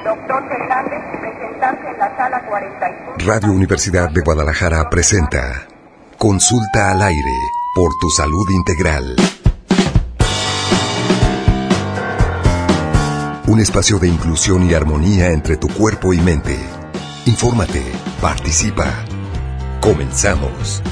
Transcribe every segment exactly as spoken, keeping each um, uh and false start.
doctor Fernández, presentarse en la sala cuarenta y cinco. Radio Universidad de Guadalajara presenta Consulta al aire por tu salud integral. Un espacio de inclusión y armonía entre tu cuerpo y mente. Infórmate, participa. Comenzamos.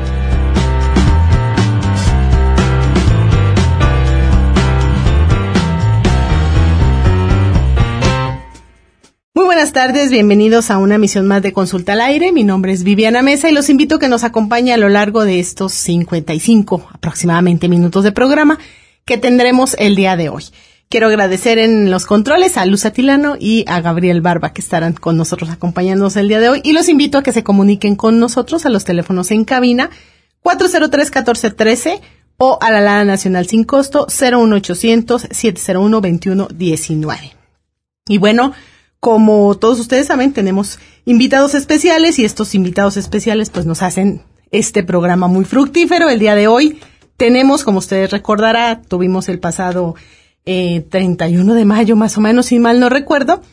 Muy buenas tardes, bienvenidos a una emisión más de Consulta al Aire. Mi nombre es Viviana Mesa y los invito a que nos acompañe a lo largo de estos cincuenta y cinco aproximadamente minutos de programa que tendremos el día de hoy. Quiero agradecer en los controles a Luz Atilano y a Gabriel Barba, que estarán con nosotros acompañándonos el día de hoy. Y los invito a que se comuniquen con nosotros a los teléfonos en cabina cuatro cero tres, uno cuatro uno tres o a la alada nacional sin costo cero uno ochocientos, siete cero uno, veintiuno diecinueve. Y bueno, como todos ustedes saben, tenemos invitados especiales y estos invitados especiales pues nos hacen este programa muy fructífero. El día de hoy tenemos, como ustedes recordarán, tuvimos el pasado Eh, treinta y uno de mayo, más o menos, si mal no recuerdo,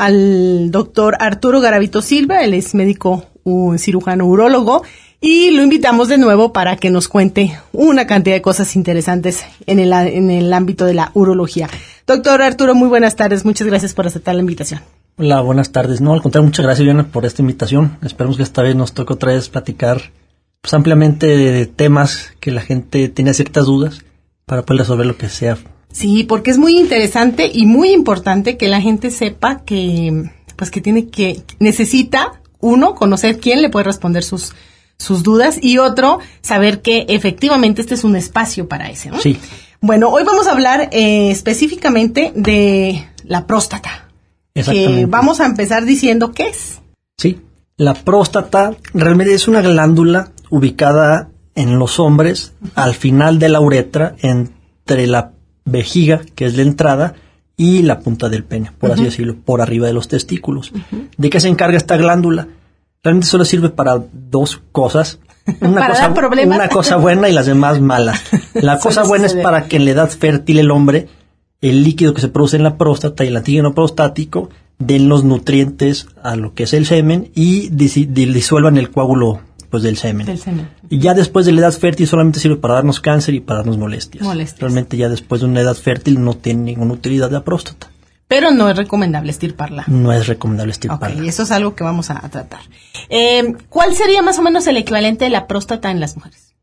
al doctor Arturo Garavito Silva. Él es médico un cirujano urólogo y lo invitamos de nuevo para que nos cuente una cantidad de cosas interesantes en el, en el ámbito de la urología. Doctor Arturo, muy buenas tardes, muchas gracias por aceptar la invitación. Hola, buenas tardes. No, al contrario, muchas gracias, Viviana, por esta invitación. Esperemos que esta vez nos toque otra vez platicar pues, ampliamente de temas que la gente tiene ciertas dudas para poder resolver lo que sea. Sí, porque es muy interesante y muy importante que la gente sepa que, pues que tiene que, necesita, uno, conocer quién le puede responder sus, sus dudas y otro, saber que efectivamente este es un espacio para eso, ¿no? Sí. Bueno, hoy vamos a hablar eh, específicamente de la próstata. Exactamente. Que vamos a empezar diciendo qué es. Sí, la próstata realmente es una glándula ubicada en los hombres al final de la uretra entre la vejiga, que es la entrada, y la punta del pene, por uh-huh. así decirlo, por arriba de los testículos. Uh-huh. ¿De qué se encarga esta glándula? Realmente solo sirve para dos cosas. Una, ¿Para cosa, dar problemas? una cosa buena y las demás malas. La cosa buena es para que en la edad fértil el hombre, el líquido que se produce en la próstata y el antígeno prostático den los nutrientes a lo que es el semen y dis- disuelvan el coágulo pues del semen. Del semen. Y ya después de la edad fértil solamente sirve para darnos cáncer y para darnos molestias. molestias. Realmente ya después de una edad fértil no tiene ninguna utilidad la próstata. Pero no es recomendable estirparla. No es recomendable estirparla. Ok, eso es algo que vamos a, a tratar. Eh, ¿Cuál sería más o menos el equivalente de la próstata en las mujeres?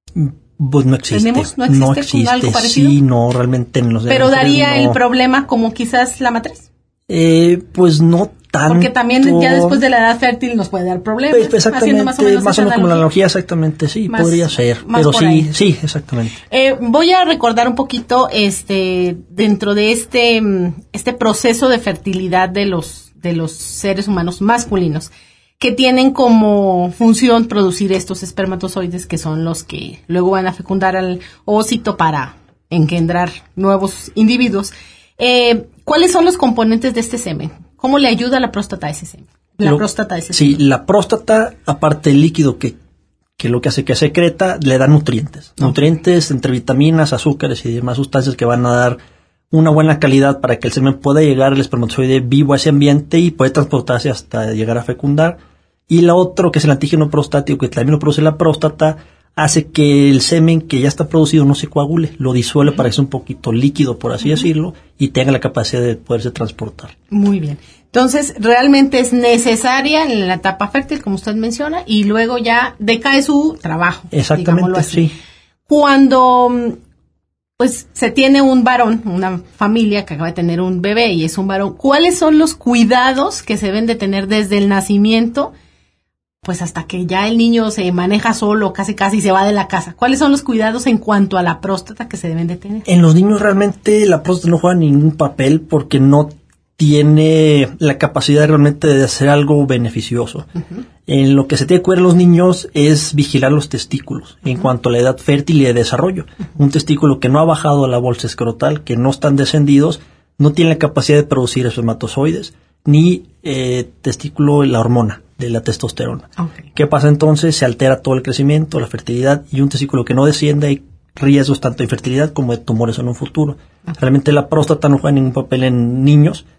Pues no existe. ¿Tenemos? ¿No existe, no existe algo parecido? Sí, no, realmente en los ¿Pero daría no. el problema como quizás la matriz? Eh, pues no tanto. Porque también ya después de la edad fértil nos puede dar problemas. Pues exactamente, más o menos, más o menos como la analogía, exactamente, sí, más, podría ser. Pero sí, ahí. sí, exactamente. Eh, voy a recordar un poquito, este, dentro de este, este proceso de fertilidad de los, de los seres humanos masculinos, que tienen como función producir estos espermatozoides, que son los que luego van a fecundar al ovocito para engendrar nuevos individuos. Eh, ¿Cuáles son los componentes de este semen? ¿Cómo le ayuda a la próstata a ese semen? La lo, próstata a ese sí, semen. Sí, la próstata, aparte del líquido que, que lo que hace que secreta, le da nutrientes. Okay. Nutrientes entre vitaminas, azúcares y demás sustancias que van a dar una buena calidad para que el semen pueda llegar al espermatozoide vivo a ese ambiente y puede transportarse hasta llegar a fecundar. Y la otra, que es el antígeno prostático, que también lo produce la próstata, hace que el semen que ya está producido no se coagule, lo disuelve uh-huh. para que sea un poquito líquido, por así uh-huh. decirlo, y tenga la capacidad de poderse transportar. Muy bien. Entonces, realmente es necesaria en la etapa fértil, como usted menciona, y luego ya decae su trabajo. Exactamente, así. sí. Cuando pues se tiene un varón, una familia que acaba de tener un bebé y es un varón, ¿cuáles son los cuidados que se deben de tener desde el nacimiento pues hasta que ya el niño se maneja solo, casi casi se va de la casa? ¿Cuáles son los cuidados en cuanto a la próstata que se deben de tener? En los niños realmente la próstata no juega ningún papel porque no tiene la capacidad realmente de hacer algo beneficioso. Uh-huh. En lo que se tiene que cuidar a los niños es vigilar los testículos uh-huh. en cuanto a la edad fértil y de desarrollo. Uh-huh. Un testículo que no ha bajado a la bolsa escrotal, que no están descendidos, no tiene la capacidad de producir espermatozoides, ni eh, testículo, la hormona de la testosterona. Okay. ¿Qué pasa entonces? Se altera todo el crecimiento, la fertilidad, y un testículo que no desciende hay riesgos tanto de infertilidad como de tumores en un futuro. Okay. Realmente la próstata no juega ningún papel en niños,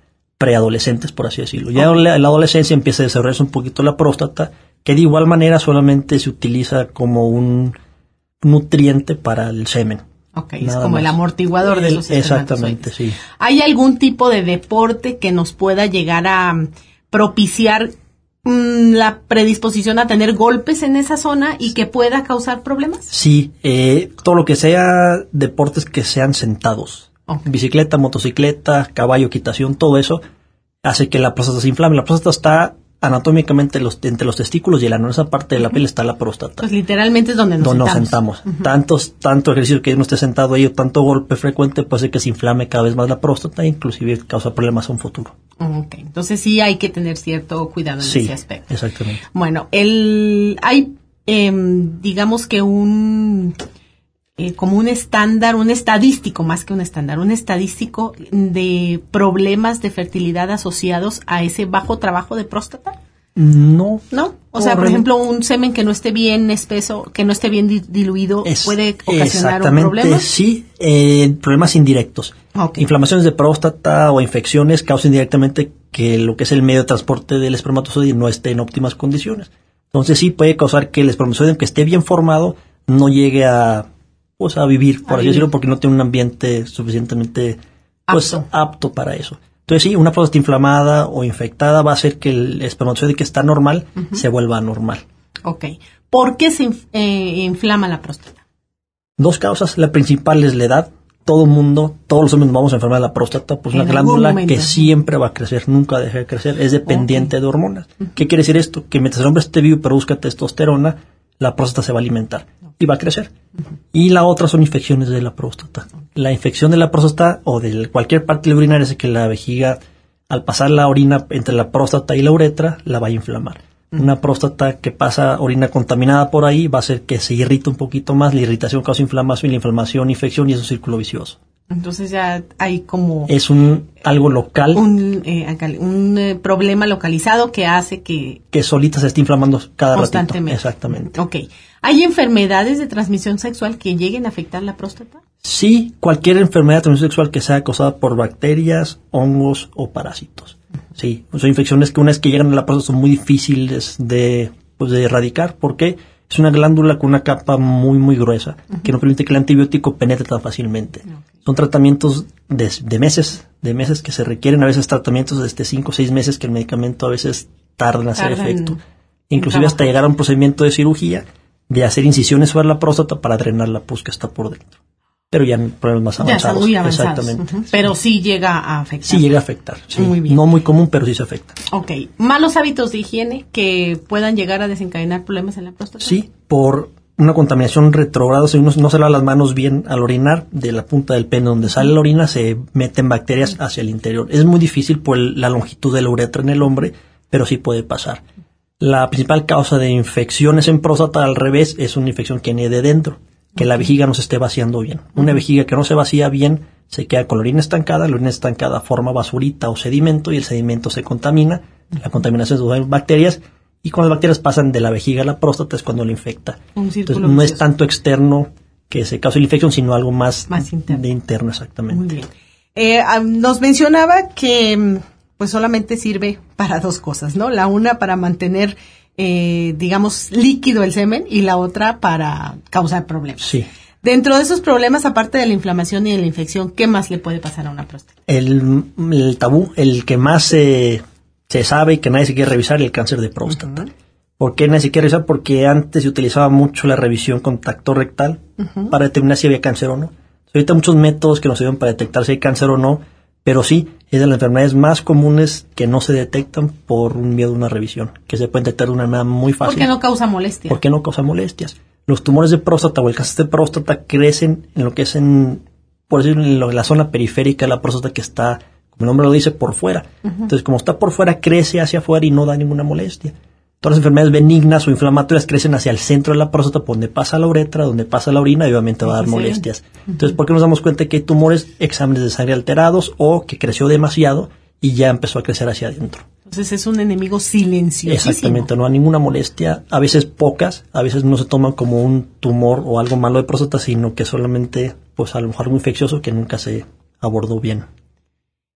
preadolescentes, por así decirlo. Ya en la, en la adolescencia empieza a desarrollarse un poquito la próstata, que de igual manera solamente se utiliza como un nutriente para el semen. Ok, es como más el amortiguador de los Exactamente, sí. ¿Hay algún tipo de deporte que nos pueda llegar a propiciar mmm, la predisposición a tener golpes en esa zona y que pueda causar problemas? Sí, eh, todo lo que sea deportes que sean sentados. Okay. Bicicleta, motocicleta, caballo, equitación, todo eso hace que la próstata se inflame. La próstata está anatómicamente los, entre los testículos y el ano, esa parte de la uh-huh. piel está la próstata. Pues literalmente es donde nos donde sentamos. Nos sentamos. Uh-huh. Tantos, tanto ejercicio que uno esté sentado ahí o tanto golpe frecuente puede hacer que se inflame cada vez más la próstata e inclusive causa problemas a un futuro. Ok, entonces sí hay que tener cierto cuidado en sí, ese aspecto. Exactamente. Bueno, el hay eh, digamos que un eh, como un estándar, un estadístico más que un estándar, un estadístico de problemas de fertilidad asociados a ese bajo trabajo de próstata. No. ¿No? O sea, por ejemplo, un semen que no esté bien espeso, que no esté bien di- diluido, es, ¿puede ocasionar un problema? Exactamente, sí. Eh, problemas indirectos. Okay. Inflamaciones de próstata o infecciones causan indirectamente que lo que es el medio de transporte del espermatozoide no esté en óptimas condiciones. Entonces sí puede causar que el espermatozoide, aunque esté bien formado, no llegue a, pues, a vivir, por a así vivir. decirlo, porque no tiene un ambiente suficientemente pues, apto. apto para eso. Entonces sí, una próstata inflamada o infectada va a hacer que el espermatozoide que está normal uh-huh. se vuelva anormal. Ok. ¿Por qué se inf- eh, inflama la próstata? Dos causas. La principal es la edad. Todo el mundo, todos los hombres nos vamos a enfermar de la próstata, pues una glándula que siempre va a crecer, nunca deja de crecer, es dependiente okay. de hormonas. Uh-huh. ¿Qué quiere decir esto? Que mientras el hombre esté vivo y produzca testosterona, la próstata se va a alimentar y va a crecer. Uh-huh. Y la otra son infecciones de la próstata. La infección de la próstata o de cualquier parte de la urinaria es que la vejiga, al pasar la orina entre la próstata y la uretra, la va a inflamar. Uh-huh. Una próstata que pasa orina contaminada por ahí va a hacer que se irrite un poquito más. La irritación causa inflamación, la inflamación, infección y es un círculo vicioso. Entonces ya hay como... Es un algo local. Un, eh, un eh, problema localizado que hace que... Que solita se esté inflamando cada constantemente. ratito. Exactamente. Ok. ¿Hay enfermedades de transmisión sexual que lleguen a afectar la próstata? Sí, cualquier enfermedad de transmisión sexual que sea causada por bacterias, hongos o parásitos. Sí, son infecciones que una vez que llegan a la próstata son muy difíciles de, pues, de erradicar. ¿Por qué? Es una glándula con una capa muy, muy gruesa uh-huh. que no permite que el antibiótico penetre tan fácilmente. Okay. Son tratamientos de, de meses, de meses que se requieren, a veces tratamientos de este cinco o seis meses que el medicamento a veces tarda en hacer tarda efecto. En, Inclusive en hasta llegar a un procedimiento de cirugía de hacer incisiones sobre la próstata para drenar la pus que está por dentro. Pero ya en problemas más avanzados. Ya están muy avanzados. Exactamente. Uh-huh. Pero sí llega a afectar. Sí llega a afectar. Sí. Muy bien. No muy común, pero sí se afecta. Ok. ¿Malos hábitos de higiene que puedan llegar a desencadenar problemas en la próstata? Sí, por una contaminación retrógrada. Si uno no se lava las manos bien al orinar, de la punta del pene donde sale la orina, se meten bacterias hacia el interior. Es muy difícil por el, la longitud de la uretra en el hombre, pero sí puede pasar. La principal causa de infecciones en próstata, al revés, es una infección que viene de dentro. Que la vejiga no se esté vaciando bien. Una vejiga que no se vacía bien se queda con la orina estancada, la orina estancada forma basurita o sedimento y el sedimento se contamina, la contaminación de bacterias y cuando las bacterias pasan de la vejiga a la próstata es cuando la infecta. Un Entonces no es tanto externo que se cause la infección, sino algo más, más interno. de interno exactamente. Muy bien. Eh, nos mencionaba que pues solamente sirve para dos cosas, ¿no? La una para mantener Eh, digamos, líquido el semen y la otra para causar problemas. Sí. Dentro de esos problemas, aparte de la inflamación y de la infección, ¿qué más le puede pasar a una próstata? El, el tabú, el que más se, se sabe y que nadie se quiere revisar, el cáncer de próstata. Uh-huh. ¿Por qué nadie se quiere revisar? Porque antes se utilizaba mucho la revisión con tacto rectal uh-huh. para determinar si había cáncer o no. Ahorita hay muchos métodos que nos sirven para detectar si hay cáncer o no, pero sí, es de las enfermedades más comunes que no se detectan por un miedo a una revisión, que se pueden detectar de una manera muy fácil. ¿Por qué no causa molestias? ¿Por qué no causa molestias? Los tumores de próstata o el cáncer de próstata crecen en lo que es en, por decirlo, en lo, la zona periférica de la próstata que está, como el nombre lo dice, por fuera. Uh-huh. Entonces, como está por fuera, crece hacia afuera y no da ninguna molestia. Todas las enfermedades benignas o inflamatorias crecen hacia el centro de la próstata, por donde pasa la uretra, donde pasa la orina y obviamente va a dar molestias. Entonces, ¿por qué nos damos cuenta que hay tumores, exámenes de sangre alterados o que creció demasiado y ya empezó a crecer hacia adentro? Entonces es un enemigo silenciosísimo. Exactamente, no hay ninguna molestia, a veces pocas, a veces no se toman como un tumor o algo malo de próstata, sino que solamente, pues a lo mejor algo infeccioso que nunca se abordó bien.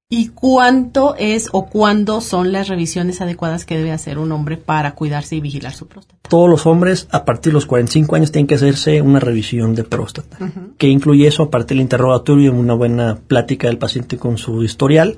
¿Y cuánto es o cuándo son las revisiones adecuadas que debe hacer un hombre para cuidarse y vigilar su próstata? Todos los hombres a partir de los cuarenta y cinco años tienen que hacerse una revisión de próstata. Uh-huh. ¿Qué incluye eso? Aparte del interrogatorio, una buena plática del paciente con su historial,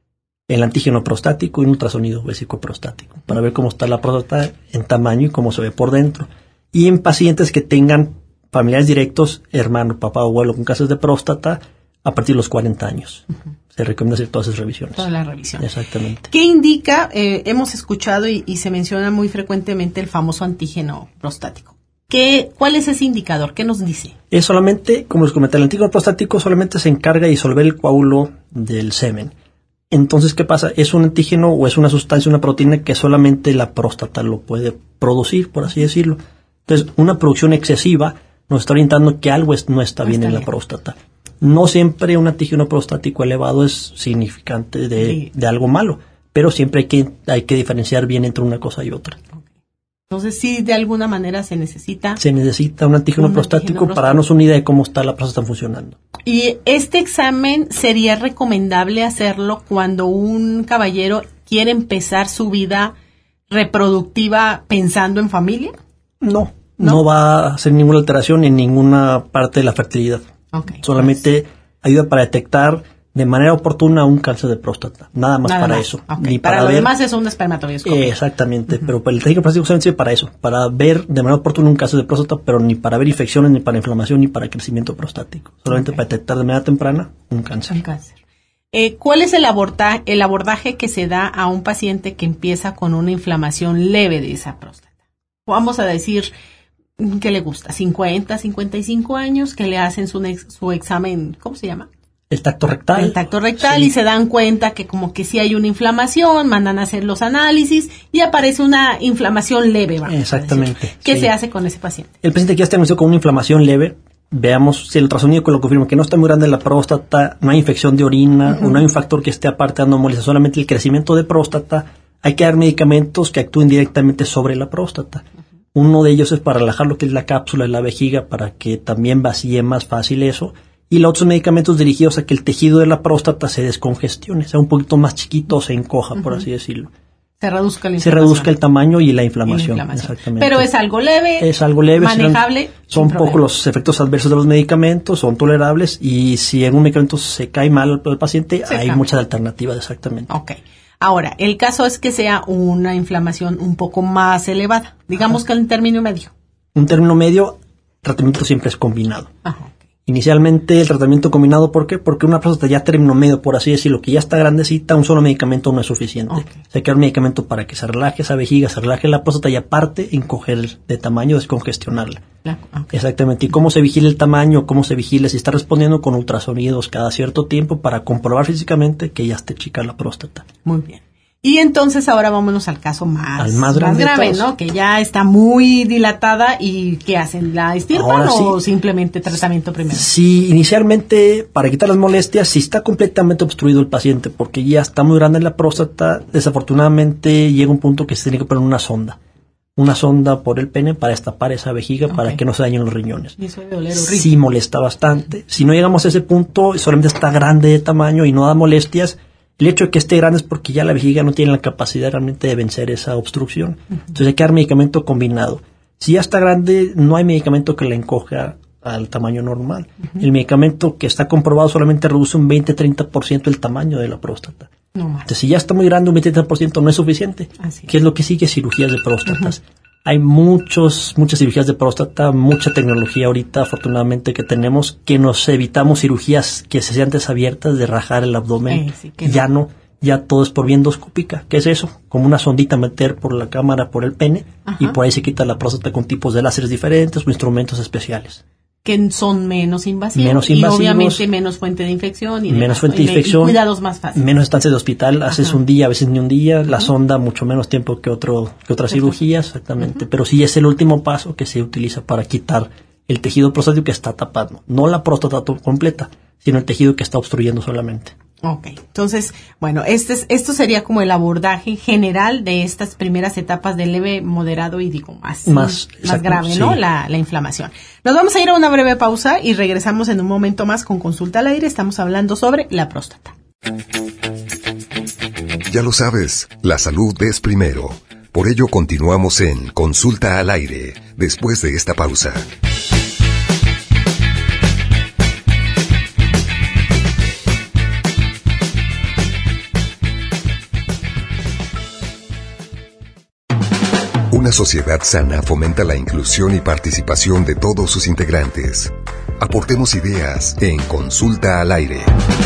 el antígeno prostático y un ultrasonido vésico prostático, para ver cómo está la próstata en tamaño y cómo se ve por dentro. Y en pacientes que tengan familiares directos, hermano, papá o abuelo con cáncer de próstata, a partir de los cuarenta años. Uh-huh. Se recomienda hacer todas esas revisiones. Todas las revisiones. Exactamente. ¿Qué indica? Eh, hemos escuchado y, y se menciona muy frecuentemente el famoso antígeno prostático. ¿Qué, ¿Cuál es ese indicador? ¿Qué nos dice? Es solamente, como les comenté, el antígeno prostático solamente se encarga de disolver el coágulo del semen. Entonces, ¿qué pasa? Es un antígeno o es una sustancia, una proteína que solamente la próstata lo puede producir, por así decirlo. Entonces, una producción excesiva nos está orientando que algo es, no está no bien está en bien. la próstata. No siempre un antígeno prostático elevado es significante de, sí. de algo malo, pero siempre hay que, hay que diferenciar bien entre una cosa y otra. Okay. Entonces, sí, de alguna manera se necesita... Se necesita un antígeno, un prostático, antígeno prostático para darnos una idea de cómo está la próstata funcionando. ¿Y este examen sería recomendable hacerlo cuando un caballero quiere empezar su vida reproductiva pensando en familia? No, no, no va a hacer ninguna alteración en ninguna parte de la fertilidad. Okay, solamente pues. ayuda para detectar de manera oportuna un cáncer de próstata. Nada más Nada para más. eso. Okay. Ni para, para lo ver, demás es un espermatozoide. Eh, exactamente, uh-huh. pero el antígeno prostático solamente sirve para eso, para ver de manera oportuna un cáncer de próstata, pero ni para ver infecciones, ni para inflamación, ni para crecimiento prostático. Solamente okay. para detectar de manera temprana un cáncer. Un cáncer. Eh, ¿Cuál es el abordaje, el abordaje que se da a un paciente que empieza con una inflamación leve de esa próstata? Vamos a decir... ¿Qué le gusta? cincuenta, cincuenta y cinco años, que le hacen su, su examen, ¿cómo se llama? El tacto rectal. El tacto rectal, sí. Y se dan cuenta que como que sí hay una inflamación, mandan a hacer los análisis y aparece una inflamación leve. Exactamente. ¿Qué sí. se hace con ese paciente? El paciente que ya está diagnosticado con una inflamación leve, veamos si el ultrasonido lo confirma que no está muy grande la próstata, no hay infección de orina, uh-huh. o no hay un factor que esté aparte dando molestia, solamente el crecimiento de próstata, hay que dar medicamentos que actúen directamente sobre la próstata. Uno de ellos es para relajar lo que es la cápsula de la vejiga para que también vacíe más fácil eso. Y los otros medicamentos dirigidos a que el tejido de la próstata se descongestione, sea un poquito más chiquito o se encoja, uh-huh. por así decirlo. Se reduzca la inflamación. Se reduzca el tamaño y la inflamación. Y la inflamación. Exactamente. Pero es algo leve. Es algo leve. Manejable. Son pocos los efectos adversos de los medicamentos, son tolerables y si en un medicamento se cae mal al paciente, se hay cambia. muchas alternativas, exactamente. Ok. Ahora, el caso es que sea una inflamación un poco más elevada. Digamos Ajá. que en término medio. Un término medio, tratamiento siempre es combinado. Ajá. Inicialmente el tratamiento combinado, ¿por qué? Porque una próstata ya término medio, por así decirlo, que ya está grandecita, un solo medicamento no es suficiente. Okay. Se queda un medicamento para que se relaje esa vejiga, se relaje la próstata y aparte encoger de tamaño, descongestionarla. Okay. Exactamente. ¿Y cómo se vigila el tamaño? ¿Cómo se vigila? Si está respondiendo con ultrasonidos cada cierto tiempo para comprobar físicamente que ya esté chica la próstata. Muy bien. Y entonces ahora vámonos al caso más, al más, grande más grave, ¿no? Que ya está muy dilatada y ¿qué hacen? ¿La estirpan o sí. simplemente tratamiento primero? Sí, inicialmente para quitar las molestias, si está completamente obstruido el paciente porque ya está muy grande la próstata, desafortunadamente llega un punto que se tiene que poner una sonda. Una sonda por el pene para destapar esa vejiga okay. para que no se dañen los riñones. Y eso debe doler horrible. Sí molesta bastante. Si no llegamos a ese punto, solamente está grande de tamaño y no da molestias, el hecho de que esté grande es porque ya la vejiga no tiene la capacidad realmente de vencer esa obstrucción. Uh-huh. Entonces hay que dar medicamento combinado. Si ya está grande, no hay medicamento que la encoja al tamaño normal. Uh-huh. El medicamento que está comprobado solamente reduce un veinte a treinta por ciento el tamaño de la próstata. No más. Entonces si ya está muy grande, un veinte a treinta por ciento no es suficiente. Así es. ¿Qué es lo que sigue? Cirugías de próstatas. Uh-huh. Hay muchos, muchas cirugías de próstata, mucha tecnología ahorita, afortunadamente, que tenemos, que nos evitamos cirugías que se hacían antes abiertas, de rajar el abdomen. Eh, sí, ya no. no, ya todo es por vía endoscópica. ¿Qué es eso? Como una sondita meter por la cámara, por el pene, Ajá. y por ahí se quita la próstata con tipos de láseres diferentes o instrumentos especiales. Que son menos invasivos, menos invasivos y obviamente menos fuente de infección y menos demás, fuente de infección, y cuidados más fáciles, menos estancia de hospital, Ajá. haces un día, a veces ni un día, la Ajá. sonda mucho menos tiempo que otro que otras cirugías, exactamente, Ajá. pero sí es el último paso que se utiliza para quitar el tejido prostático que está tapando, no la próstata completa, sino el tejido que está obstruyendo solamente. Ok, entonces, bueno, este es, esto sería como el abordaje general de estas primeras etapas de leve, moderado y digo más, más, más grave, ¿no? Sí. La, la inflamación. Nos vamos a ir a una breve pausa y regresamos en un momento más con Consulta al Aire. Estamos hablando sobre la próstata. Ya lo sabes, la salud es primero. Por ello continuamos en Consulta al Aire, después de esta pausa. Una sociedad sana fomenta la inclusión y participación de todos sus integrantes. Aportemos ideas en Consulta al Aire.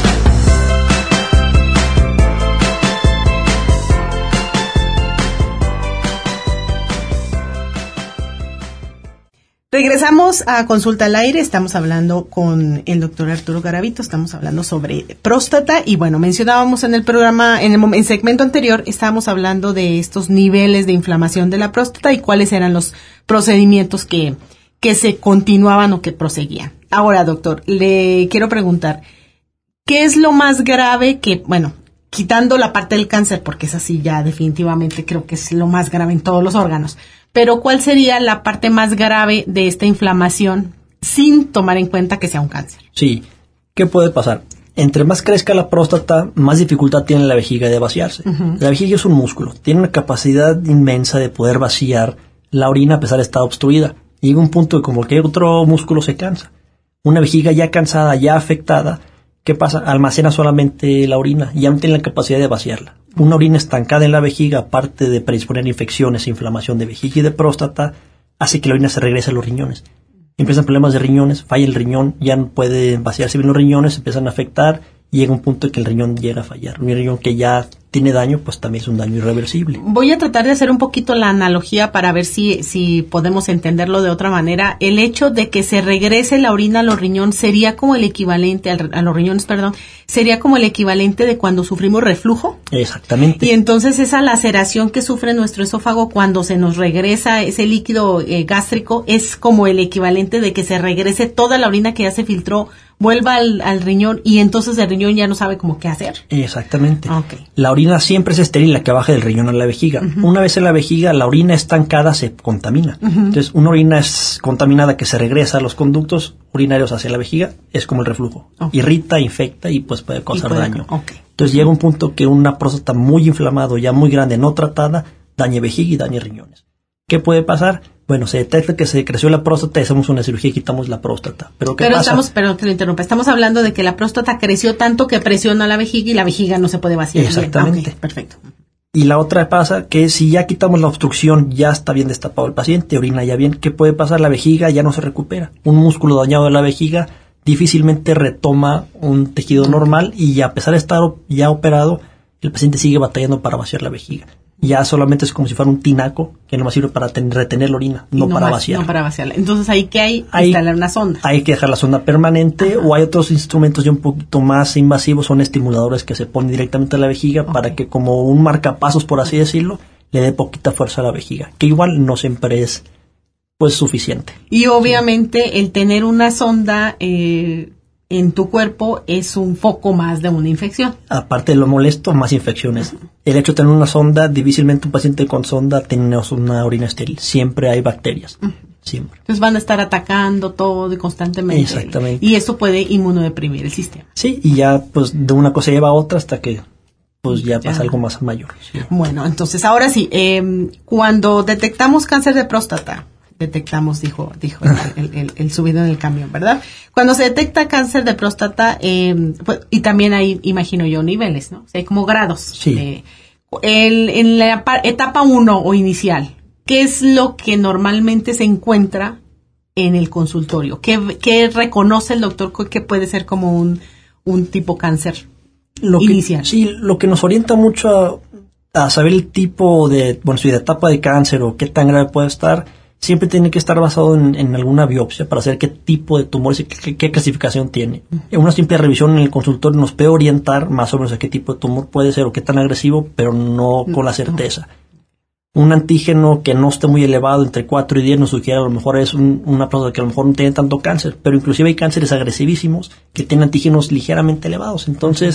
Regresamos a Consulta al Aire, estamos hablando con el doctor Arturo Garavito, estamos hablando sobre próstata y bueno, mencionábamos en el programa, en el, en el segmento anterior, estábamos hablando de estos niveles de inflamación de la próstata y cuáles eran los procedimientos que, que se continuaban o que proseguían. Ahora, doctor, le quiero preguntar, ¿qué es lo más grave que, bueno, quitando la parte del cáncer, porque es así ya definitivamente creo que es lo más grave en todos los órganos, pero ¿cuál sería la parte más grave de esta inflamación sin tomar en cuenta que sea un cáncer? Sí, ¿qué puede pasar? Entre más crezca la próstata, más dificultad tiene la vejiga de vaciarse. Uh-huh. La vejiga es un músculo, tiene una capacidad inmensa de poder vaciar la orina a pesar de estar obstruida. Llega un punto que como cualquier otro músculo se cansa. Una vejiga ya cansada, ya afectada, ¿qué pasa? Almacena solamente la orina, ya no tiene la capacidad de vaciarla. Una orina estancada en la vejiga, aparte de predisponer infecciones e inflamación de vejiga y de próstata, hace que la orina se regrese a los riñones. Empiezan problemas de riñones, falla el riñón, ya no puede vaciarse bien los riñones, empiezan a afectar y llega un punto en que el riñón llega a fallar. Un riñón que ya tiene daño, pues también es un daño irreversible. Voy a tratar de hacer un poquito la analogía para ver si, si podemos entenderlo de otra manera. El hecho de que se regrese la orina a los riñones sería como el equivalente, a los riñones, perdón, sería como el equivalente de cuando sufrimos reflujo. Exactamente. Y entonces esa laceración que sufre nuestro esófago cuando se nos regresa ese líquido eh, gástrico es como el equivalente de que se regrese toda la orina que ya se filtró, vuelva al, al riñón y entonces el riñón ya no sabe cómo qué hacer. Exactamente. Okay. La orina siempre es estéril, la que baja del riñón a la vejiga. Uh-huh. Una vez en la vejiga, la orina estancada se contamina. Uh-huh. Entonces, una orina es contaminada que se regresa a los conductos urinarios hacia la vejiga, es como el reflujo. Okay. Irrita, infecta y pues puede causar puede, daño. Okay. Entonces, llega un punto que una próstata muy inflamada, ya muy grande, no tratada, dañe vejiga y dañe riñones. ¿Qué puede pasar? Bueno, se detecta que se creció la próstata y hacemos una cirugía y quitamos la próstata. Pero ¿qué pero pasa? Estamos, pero que lo interrumpa, estamos hablando de que la próstata creció tanto que presiona la vejiga y la vejiga no se puede vaciar. Exactamente. Bien. Okay, perfecto. Y la otra pasa que si ya quitamos la obstrucción, ya está bien destapado el paciente, orina ya bien, ¿qué puede pasar? La vejiga ya no se recupera. Un músculo dañado de la vejiga difícilmente retoma un tejido normal y a pesar de estar ya operado, el paciente sigue batallando para vaciar la vejiga. Ya solamente es como si fuera un tinaco que nomás sirve para ten, retener la orina, no, no para más, vaciar. No para vaciarla. Entonces, ¿ahí qué hay? hay instalar una sonda. Hay que dejar la sonda permanente. Ajá. O hay otros instrumentos ya un poquito más invasivos, son estimuladores que se ponen directamente a la vejiga, okay, para que como un marcapasos, por así decirlo, le dé poquita fuerza a la vejiga, que igual no siempre es pues suficiente. Y obviamente el tener una sonda eh, en tu cuerpo es un foco más de una infección. Aparte de lo molesto, más infecciones. Uh-huh. El hecho de tener una sonda, difícilmente un paciente con sonda tiene una orina estéril. Siempre hay bacterias. Uh-huh. Siempre. Entonces van a estar atacando todo y constantemente. Exactamente. Y eso puede inmunodeprimir el sistema. Sí, y ya pues de una cosa lleva a otra hasta que pues ya, ya. pasa algo más mayor. Sí. Bueno, entonces ahora sí, eh, cuando detectamos cáncer de próstata, detectamos, dijo dijo el, el, el, el subido en el camión, ¿verdad? Cuando se detecta cáncer de próstata, eh, pues, y también hay, imagino yo, niveles, ¿no? O sea, hay como grados. Sí. Eh, el, en la etapa uno o inicial, ¿qué es lo que normalmente se encuentra en el consultorio? ¿Qué, qué reconoce el doctor que puede ser como un, un tipo cáncer lo inicial? Que, sí, lo que nos orienta mucho a, a saber el tipo de, bueno, si de etapa de cáncer o qué tan grave puede estar, siempre tiene que estar basado en, en alguna biopsia para saber qué tipo de tumor y qué, qué clasificación tiene. Uh-huh. Una simple revisión en el consultorio nos puede orientar más o menos a qué tipo de tumor puede ser o qué tan agresivo, pero no con la certeza. Uh-huh. Un antígeno que no esté muy elevado, entre cuatro y diez, nos sugiere a lo mejor es un, una próstata que a lo mejor no tiene tanto cáncer, pero inclusive hay cánceres agresivísimos que tienen antígenos ligeramente elevados. Entonces,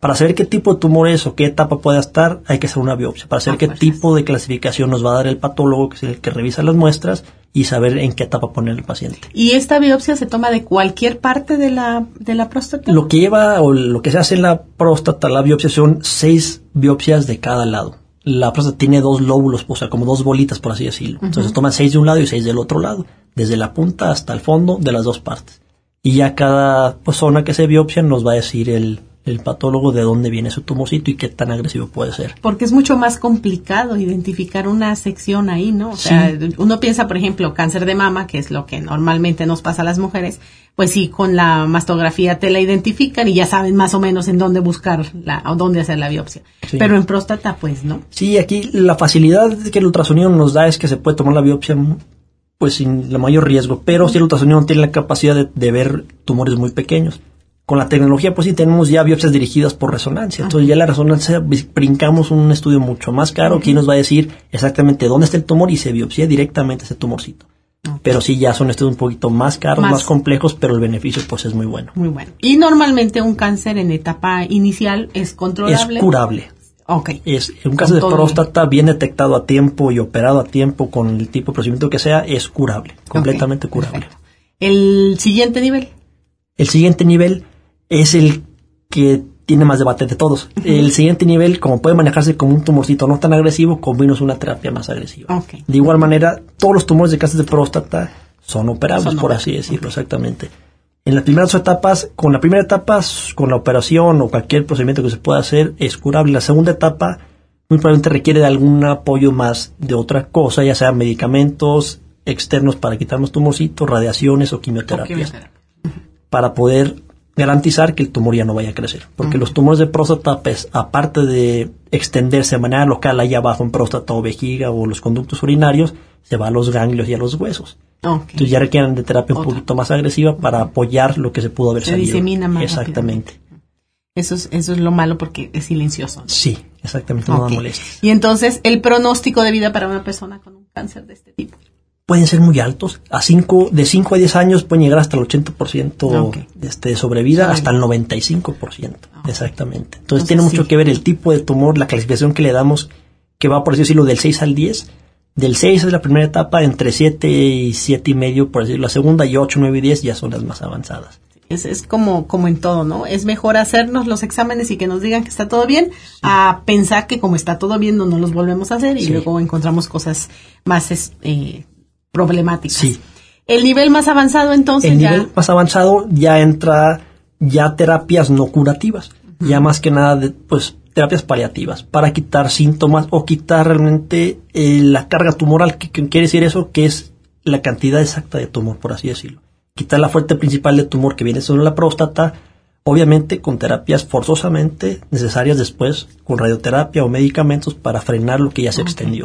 Para saber qué tipo de tumor es o qué etapa puede estar, hay que hacer una biopsia. Para saber ah, qué pues tipo de clasificación nos va a dar el patólogo, que es el que revisa las muestras, y saber en qué etapa poner el paciente. ¿Y esta biopsia se toma de cualquier parte de la, de la próstata? Lo que lleva, o lo que se hace en la próstata, la biopsia, son seis biopsias de cada lado. La próstata tiene dos lóbulos, o sea, como dos bolitas, por así decirlo. Uh-huh. Entonces toman seis de un lado y seis del otro lado, desde la punta hasta el fondo de las dos partes. Y ya cada pues, zona que se biopsia nos va a decir el... el patólogo de dónde viene su tumorcito y qué tan agresivo puede ser. Porque es mucho más complicado identificar una sección ahí, ¿no? O sí. sea, uno piensa, por ejemplo, cáncer de mama, que es lo que normalmente nos pasa a las mujeres, pues sí, con la mastografía te la identifican y ya saben más o menos en dónde buscar la, o dónde hacer la biopsia. Sí. Pero en próstata, pues, ¿no? Sí, aquí la facilidad que el ultrasonido nos da es que se puede tomar la biopsia pues sin el mayor riesgo, pero si el ultrasonido no tiene la capacidad de, de ver tumores muy pequeños. Con la tecnología, pues sí, tenemos ya biopsias dirigidas por resonancia. Entonces, ya la resonancia, brincamos un estudio mucho más caro, uh-huh. que nos va a decir exactamente dónde está el tumor y se biopsia directamente ese tumorcito. Okay. Pero sí, ya son estudios un poquito más caros, más, más complejos, pero el beneficio, pues, es muy bueno. Muy bueno. Y normalmente un cáncer en etapa inicial es controlable. Es curable. Okay. Es un cáncer de próstata bien detectado a tiempo y operado a tiempo con el tipo de procedimiento que sea, es curable. Completamente okay. curable. Perfecto. ¿El siguiente nivel? El siguiente nivel es el que tiene más debate de todos. Uh-huh. El siguiente nivel, como puede manejarse como un tumorcito no tan agresivo, convinos una terapia más agresiva. Okay. De igual manera, todos los tumores de cáncer de próstata son operables, son por así decirlo, okay. exactamente. En las primeras etapas, con la primera etapa, con la operación o cualquier procedimiento que se pueda hacer, es curable. La segunda etapa, muy probablemente requiere de algún apoyo más de otra cosa, ya sea medicamentos externos para quitarnos tumorcitos, radiaciones o quimioterapias, o quimioterapia. uh-huh. para poder garantizar que el tumor ya no vaya a crecer. Porque uh-huh. los tumores de próstata, pues, aparte de extenderse de manera local allá abajo en próstata o vejiga o los conductos urinarios, se va a los ganglios y a los huesos. Okay. Entonces ya requieren de terapia un Otra. poquito más agresiva para apoyar lo que se pudo haber se salido. Se disemina más Exactamente. Eso es, eso es lo malo porque es silencioso, ¿no? Sí, exactamente, no okay. da molestias. Y entonces, ¿el pronóstico de vida para una persona con un cáncer de este tipo? Pueden ser muy altos. A cinco, de cinco a diez años pueden llegar hasta el ochenta por ciento okay. este, de sobrevida, Sobre. hasta el noventa y cinco por ciento. Okay. Exactamente. Entonces, Entonces tiene mucho sí. que ver el tipo de tumor, la clasificación que le damos, que va, por así decirlo, del seis al diez. Del seis es la primera etapa, entre siete y siete y medio, por decirlo, la segunda, y ocho, nueve y diez ya son las más avanzadas. Es, es como, como en todo, ¿no? Es mejor hacernos los exámenes y que nos digan que está todo bien, sí. a pensar que como está todo bien no nos los volvemos a hacer y sí. luego encontramos cosas más eh, problemáticas. Sí. El nivel más avanzado, entonces, El ya... nivel más avanzado ya entra ya terapias no curativas, uh-huh. ya más que nada, de, pues, terapias paliativas para quitar síntomas o quitar realmente eh, la carga tumoral, que, que quiere decir eso, que es la cantidad exacta de tumor, por así decirlo. Quitar la fuente principal de tumor que viene sobre la próstata, obviamente con terapias forzosamente necesarias después, con radioterapia o medicamentos para frenar lo que ya se okay. extendió.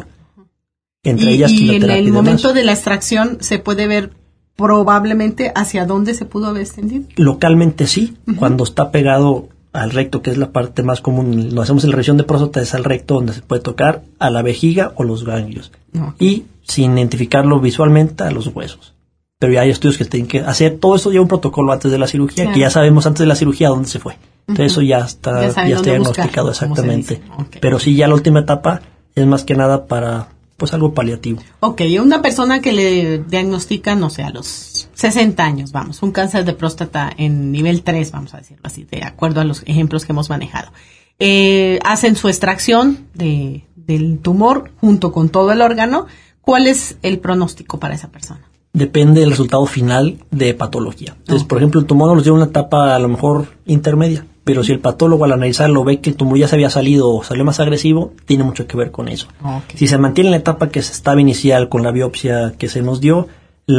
Entre y, ellas y en el y momento de la extracción se puede ver probablemente hacia dónde se pudo haber extendido. Localmente sí, uh-huh. cuando está pegado al recto, que es la parte más común, lo hacemos en la región de próstata, es al recto donde se puede tocar, a la vejiga o los ganglios. Okay. Y sin identificarlo visualmente, a los huesos. Pero ya hay estudios que tienen que hacer, todo eso lleva un protocolo antes de la cirugía, claro. que ya sabemos antes de la cirugía dónde se fue. Entonces uh-huh. eso ya está, ya, ya está diagnosticado buscar, exactamente. Okay. Pero sí, ya la última etapa es más que nada para, pues, algo paliativo. Ok, una persona que le diagnostican, no sé, a los sesenta años, vamos, un cáncer de próstata en nivel tres, vamos a decirlo así, de acuerdo a los ejemplos que hemos manejado. Eh, hacen su extracción de, del tumor junto con todo el órgano. ¿Cuál es el pronóstico para esa persona? Depende del resultado final de patología. Entonces, oh. por ejemplo, el tumor nos lleva una etapa a lo mejor intermedia, pero si el patólogo al analizarlo ve que el tumor ya se había salido o salió más agresivo, tiene mucho que ver con eso. Okay. Si se mantiene en la etapa que se estaba inicial con la biopsia que se nos dio,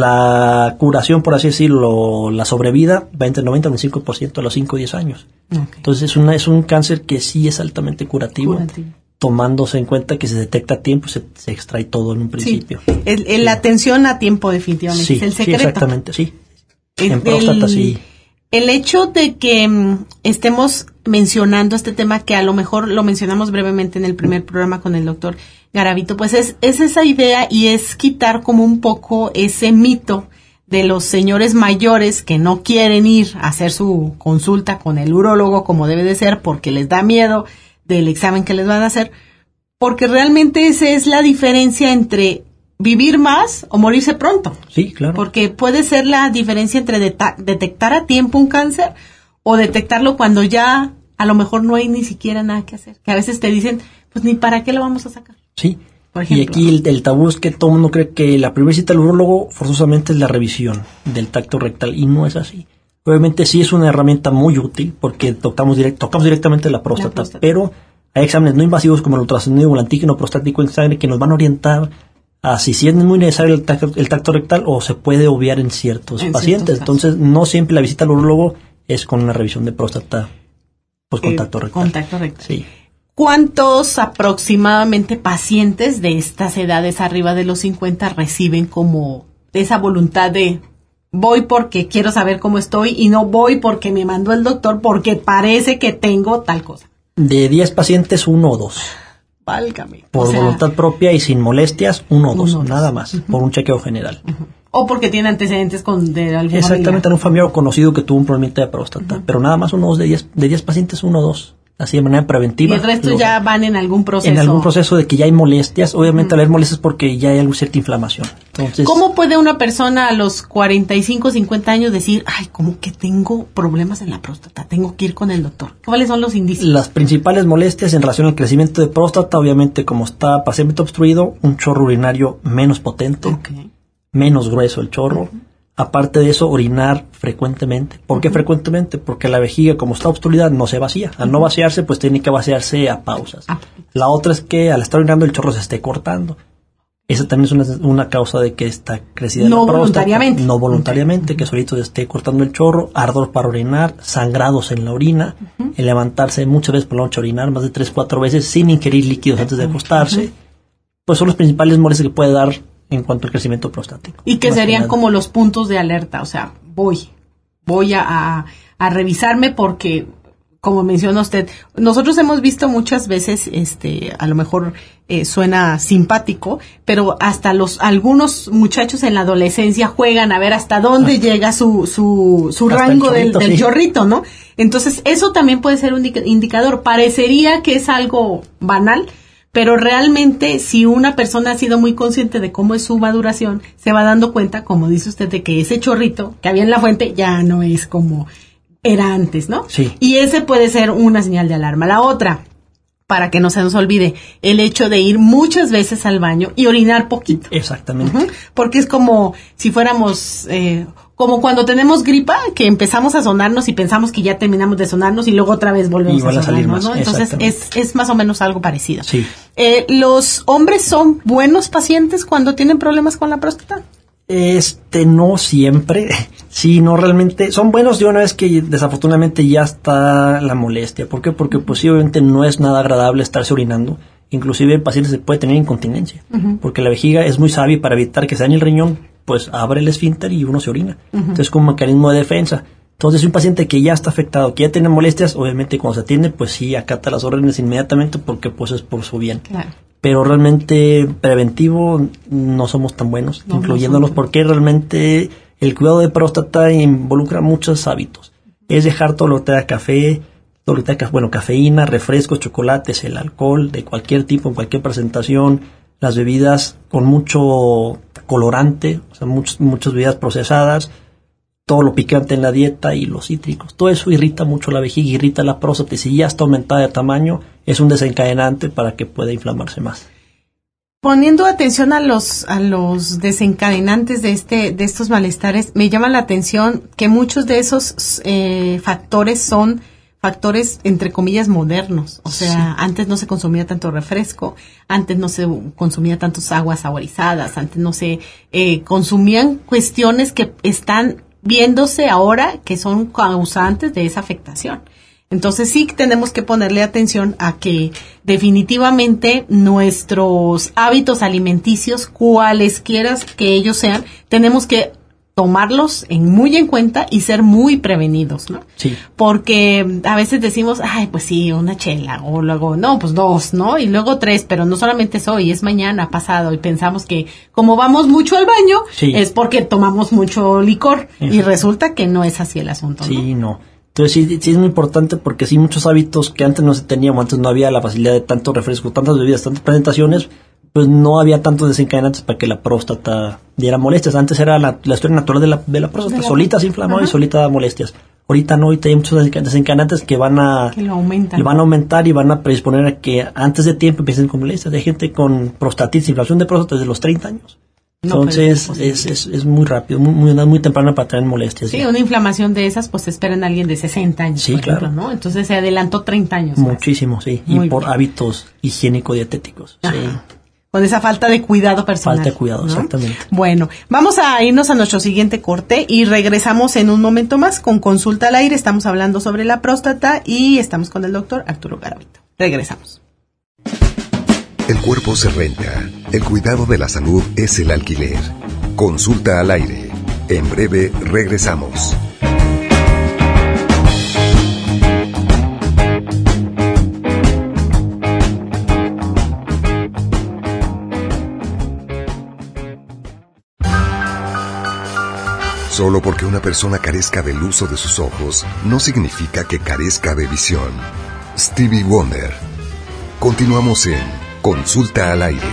la curación, por así decirlo, la sobrevida va entre noventa y noventa y cinco por ciento a los cinco o diez años. Okay. Entonces es, una, es un cáncer que sí es altamente curativo. curativo. Tomándose en cuenta que se detecta a tiempo, se, se extrae todo en un principio. Sí. El, el, sí. La atención a tiempo definitivamente sí, es el secreto. Sí, exactamente, sí. El, en próstata, el, sí. El hecho de que um, estemos mencionando este tema, que a lo mejor lo mencionamos brevemente en el primer programa con el doctor Garavito, pues es, es esa idea y es quitar como un poco ese mito de los señores mayores que no quieren ir a hacer su consulta con el urólogo como debe de ser porque les da miedo del examen que les van a hacer, porque realmente esa es la diferencia entre vivir más o morirse pronto. Sí, claro. Porque puede ser la diferencia entre deta- detectar a tiempo un cáncer o detectarlo cuando ya a lo mejor no hay ni siquiera nada que hacer. Que a veces te dicen, pues ni para qué lo vamos a sacar. Sí. Por ejemplo, y aquí el, el tabú es que todo el mundo cree que la primera cita al urólogo forzosamente es la revisión del tracto rectal y no es así. Obviamente sí es una herramienta muy útil porque tocamos, direct, tocamos directamente la próstata, la próstata, pero hay exámenes no invasivos como el ultrasonido o el antígeno prostático en sangre que nos van a orientar a si, si es muy necesario el tracto, el tracto rectal o se puede obviar en ciertos en pacientes. Ciertos Entonces no siempre la visita al urólogo es con una revisión de próstata, pues contacto eh, rectal. Contacto rectal. Sí. ¿Cuántos aproximadamente pacientes de estas edades arriba de los cincuenta reciben como esa voluntad de voy porque quiero saber cómo estoy y no voy porque me mandó el doctor porque parece que tengo tal cosa? De diez pacientes, uno o dos. Válgame. Por o sea, voluntad propia y sin molestias, uno o dos, uno, nada más, uh-huh. por un chequeo general. Uh-huh. O porque tiene antecedentes con de algún Exactamente, un familiar conocido que tuvo un problemita de próstata, uh-huh. pero nada más uno o dos de diez, de diez pacientes, uno o dos. Así de manera preventiva. Y el resto lo, ya van en algún proceso. En algún proceso de que ya hay molestias. Obviamente, uh-huh. al haber molestias porque ya hay alguna cierta inflamación. Entonces, ¿cómo puede una persona a los cuarenta y cinco, cincuenta años decir, ay, como que tengo problemas en la próstata, tengo que ir con el doctor? ¿Cuáles son los indicios? Las principales molestias en relación al crecimiento de próstata, obviamente, como está parcialmente obstruido, un chorro urinario menos potente, okay. menos grueso el chorro. Uh-huh. Aparte de eso, orinar frecuentemente. ¿Por qué uh-huh. frecuentemente? Porque la vejiga, como está obstruida, no se vacía. Al uh-huh. no vaciarse, pues tiene que vaciarse a pausas. Uh-huh. La otra es que al estar orinando el chorro se esté cortando. Esa también es una, una causa de que está crecida no la próstata. Voluntariamente. No voluntariamente. Uh-huh. Que solito se esté cortando el chorro, ardor para orinar, sangrados en la orina, uh-huh. el levantarse muchas veces por la noche a orinar, más de tres, cuatro veces, sin ingerir líquidos antes de acostarse. Uh-huh. Pues son los principales molestias que puede dar en cuanto al crecimiento prostático. Y que serían que como los puntos de alerta, o sea, voy, voy a, a, a revisarme porque, como menciona usted, nosotros hemos visto muchas veces, este, a lo mejor eh, suena simpático, pero hasta los algunos muchachos en la adolescencia juegan a ver hasta dónde ah. llega su su, su rango chorrito, del, del sí. chorrito, ¿no? Entonces, eso también puede ser un indicador. Parecería que es algo banal, pero realmente si una persona ha sido muy consciente de cómo es su maduración, se va dando cuenta, como dice usted, de que ese chorrito que había en la fuente ya no es como era antes, ¿no? Sí. Y ese puede ser una señal de alarma. La otra, para que no se nos olvide, el hecho de ir muchas veces al baño y orinar poquito. Exactamente. Uh-huh. Porque es como si fuéramos... Eh, como cuando tenemos gripa, que empezamos a sonarnos y pensamos que ya terminamos de sonarnos y luego otra vez volvemos a sonarnos, ¿no? Entonces es, es más o menos algo parecido. Sí. Eh, ¿Los hombres son buenos pacientes cuando tienen problemas con la próstata? Este, no siempre. Sí, no realmente. Son buenos de una vez que desafortunadamente ya está la molestia. ¿Por qué? Porque posiblemente no es nada agradable estarse orinando. Inclusive el paciente se puede tener incontinencia. Uh-huh. Porque la vejiga es muy sabia para evitar que se dañe el riñón, pues abre el esfínter y uno se orina. Uh-huh. Entonces, como mecanismo de defensa. Entonces, un paciente que ya está afectado, que ya tiene molestias, obviamente cuando se atiende, pues sí, acata las órdenes inmediatamente porque pues es por su bien. Claro. Pero realmente preventivo no somos tan buenos, no, incluyéndonos, no porque realmente el cuidado de próstata involucra muchos hábitos. Es dejar todo lo que tenga café, todo lo que tenga, bueno, cafeína, refrescos, chocolates, el alcohol de cualquier tipo, en cualquier presentación, las bebidas con mucho colorante, o sea, muchos, muchas bebidas procesadas, todo lo picante en la dieta y los cítricos. Todo eso irrita mucho la vejiga, irrita la próstata y si ya está aumentada de tamaño, es un desencadenante para que pueda inflamarse más. Poniendo atención a los a los desencadenantes de este de estos malestares, me llama la atención que muchos de esos eh, factores son factores entre comillas modernos, o sea, sí. Antes no se consumía tanto refresco, antes no se consumía tantas aguas saborizadas, antes no se eh, consumían cuestiones que están viéndose ahora que son causantes de esa afectación. Entonces sí tenemos que ponerle atención a que definitivamente nuestros hábitos alimenticios, cualesquiera que ellos sean, tenemos que tomarlos en muy en cuenta y ser muy prevenidos, ¿no? Sí. Porque a veces decimos, ay, pues sí, una chela, o luego, no, pues dos, ¿no? Y luego tres, pero no solamente es hoy, es mañana, pasado, y pensamos que como vamos mucho al baño, sí. es porque tomamos mucho licor, Eso. Y resulta que no es así el asunto, ¿no? Sí, no. Entonces sí, sí es muy importante porque sí muchos hábitos que antes no se tenían, antes no había la facilidad de tanto refresco, tantas bebidas, tantas presentaciones, pues no había tantos desencadenantes para que la próstata diera molestias. Antes era la, la historia natural de la, de la próstata, De la- solita se inflamaba y solita da molestias. Ahorita no, ahorita hay muchos desencadenantes que van a, Que lo aumentan. le van a aumentar y van a predisponer a que antes de tiempo empiecen con molestias. Hay gente con prostatitis, inflamación de próstata desde los treinta años. No, Entonces pero es es, es, es muy rápido, muy, muy, muy temprano para tener molestias. Sí, ya. una inflamación de esas, pues esperan a alguien de sesenta años, Sí, por ejemplo, claro. ¿no? Entonces se adelantó treinta años. más. Muchísimo, sí. Muy y por bien. hábitos higiénico-dietéticos. Sí. Ajá. Con esa falta de cuidado personal. Falta de cuidado, ¿no? exactamente. Bueno, vamos a irnos a nuestro siguiente corte y regresamos en un momento más con Consulta al Aire. Estamos hablando sobre la próstata y estamos con el doctor Arturo Garavito. Regresamos. El cuerpo se renta. El cuidado de la salud es el alquiler. Consulta al aire. En breve regresamos. Solo porque una persona carezca del uso de sus ojos, no significa que carezca de visión. Stevie Wonder. Continuamos en Consulta al Aire.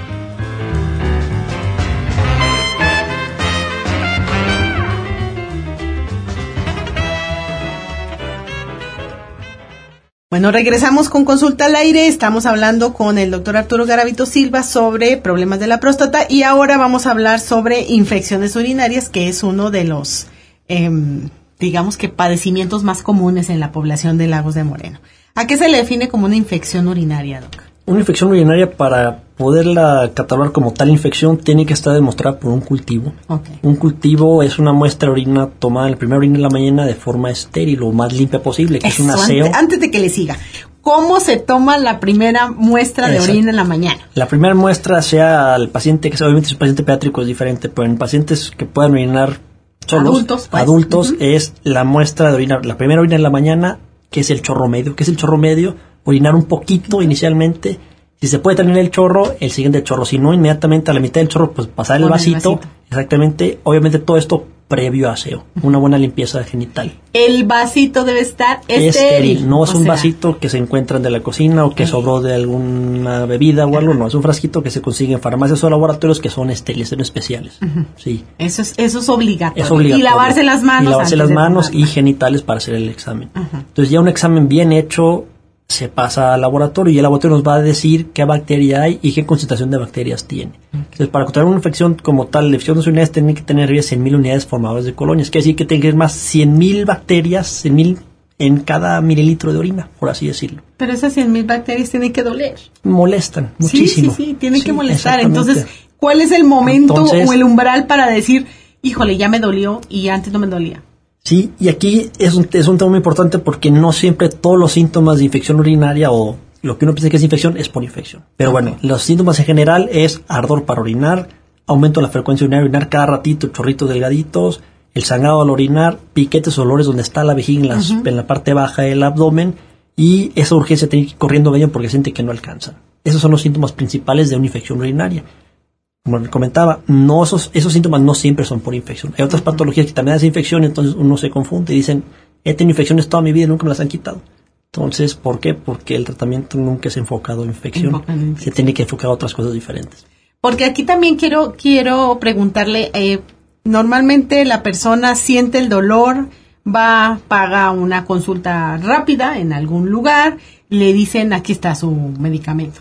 Bueno, regresamos con Consulta al Aire. Estamos hablando con el doctor Arturo Garavito Silva sobre problemas de la próstata y ahora vamos a hablar sobre infecciones urinarias, que es uno de los, eh, digamos que padecimientos más comunes en la población de Lagos de Moreno. ¿A qué se le define como una infección urinaria, doc? Una infección urinaria, para poderla catalogar como tal infección, tiene que estar demostrada por un cultivo. Okay. Un cultivo es una muestra de orina tomada en la primera orina de la mañana de forma estéril o más limpia posible, que Eso, es un aseo. Antes, antes de que le siga, ¿cómo se toma la primera muestra de Exacto. orina en la mañana? La primera muestra sea al paciente, que obviamente si es un paciente pediátrico es diferente, pero en pacientes que puedan orinar solos, Adultos, pues. adultos Uh-huh. es la muestra de orina, la primera orina en la mañana, que es el chorro medio. ¿Qué es el chorro medio? Orinar un poquito inicialmente. Si se puede terminar el chorro, el siguiente chorro. Si no, inmediatamente a la mitad del chorro, pues pasar el Con el vasito. vasito. Exactamente. Obviamente todo esto previo a aseo. Una buena limpieza genital. El vasito debe estar estéril. No es O un sea, vasito que se encuentra de la cocina o que sobró de alguna bebida o algo. No, es un frasquito que se consigue en farmacias o laboratorios que son estériles, son especiales. Uh-huh. Sí. Eso es, eso es obligatorio. Es obligatorio. Y lavarse las manos. Y lavarse antes las de manos tomarlo. y genitales para hacer el examen. Uh-huh. Entonces ya un examen bien hecho se pasa al laboratorio y el laboratorio nos va a decir qué bacteria hay y qué concentración de bacterias tiene. Okay. Entonces, para controlar una infección como tal, la infección de urinarias tiene que tener cien mil unidades formadoras de colonias. Quiere decir que tiene que tener más cien mil bacterias, cien mil en cada mililitro de orina, por así decirlo. Pero esas cien mil bacterias tienen que doler. Molestan muchísimo. Sí, sí, sí, tienen sí, que molestar. exactamente. Entonces, ¿cuál es el momento Entonces, o el umbral para decir, híjole, ya me dolió y antes no me dolía? Sí, y aquí es un, es un tema muy importante porque no siempre todos los síntomas de infección urinaria o lo que uno piensa que es infección es por infección. Pero okay. bueno, los síntomas en general es ardor para orinar, aumento de la frecuencia urinaria, orinar cada ratito, chorritos delgaditos, el sangrado al orinar, piquetes o dolores donde está la vejiga en, las, uh-huh. en la parte baja del abdomen y esa urgencia tiene que ir corriendo baño porque siente que no alcanzan. Esos son los síntomas principales de una infección urinaria. Como les comentaba, no esos, esos síntomas no siempre son por infección. Hay otras uh-huh. patologías que también hacen infección, entonces uno se confunde y dicen, he tenido infecciones toda mi vida y nunca me las han quitado. Entonces, ¿por qué? Porque el tratamiento nunca es enfocado en infección. Enfocado en infección. Se tiene que enfocar a otras cosas diferentes. Porque aquí también quiero, quiero preguntarle, eh, normalmente la persona siente el dolor, va, paga una consulta rápida en algún lugar, le dicen, aquí está su medicamento.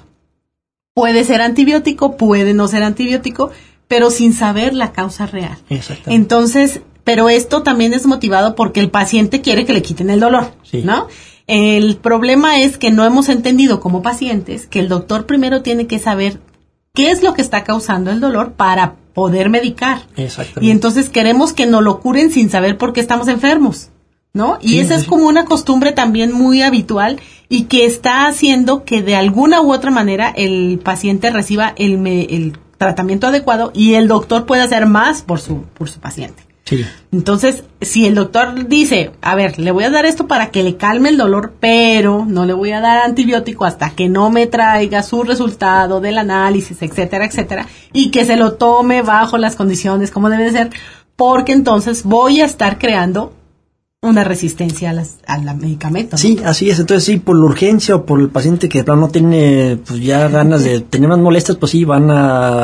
Puede ser antibiótico, puede no ser antibiótico, pero sin saber la causa real. Exactamente. Entonces, pero esto también es motivado porque el paciente quiere que le quiten el dolor, sí. ¿no? El problema es que no hemos entendido como pacientes que el doctor primero tiene que saber qué es lo que está causando el dolor para poder medicar. Exactamente. Y entonces queremos que nos lo curen sin saber por qué estamos enfermos, ¿no? Y sí, esa sí. es como una costumbre también muy habitual y que está haciendo que de alguna u otra manera el paciente reciba el, el tratamiento adecuado y el doctor pueda hacer más por su, por su paciente. Sí. Entonces, si el doctor dice, a ver, le voy a dar esto para que le calme el dolor, pero no le voy a dar antibiótico hasta que no me traiga su resultado del análisis, etcétera, etcétera, y que se lo tome bajo las condiciones como debe de ser, porque entonces voy a estar creando una resistencia a las, al medicamento, ¿no? Sí, así es. Entonces, sí, por la urgencia o por el paciente que de plano no tiene pues ya ganas de tener más molestias, pues sí, van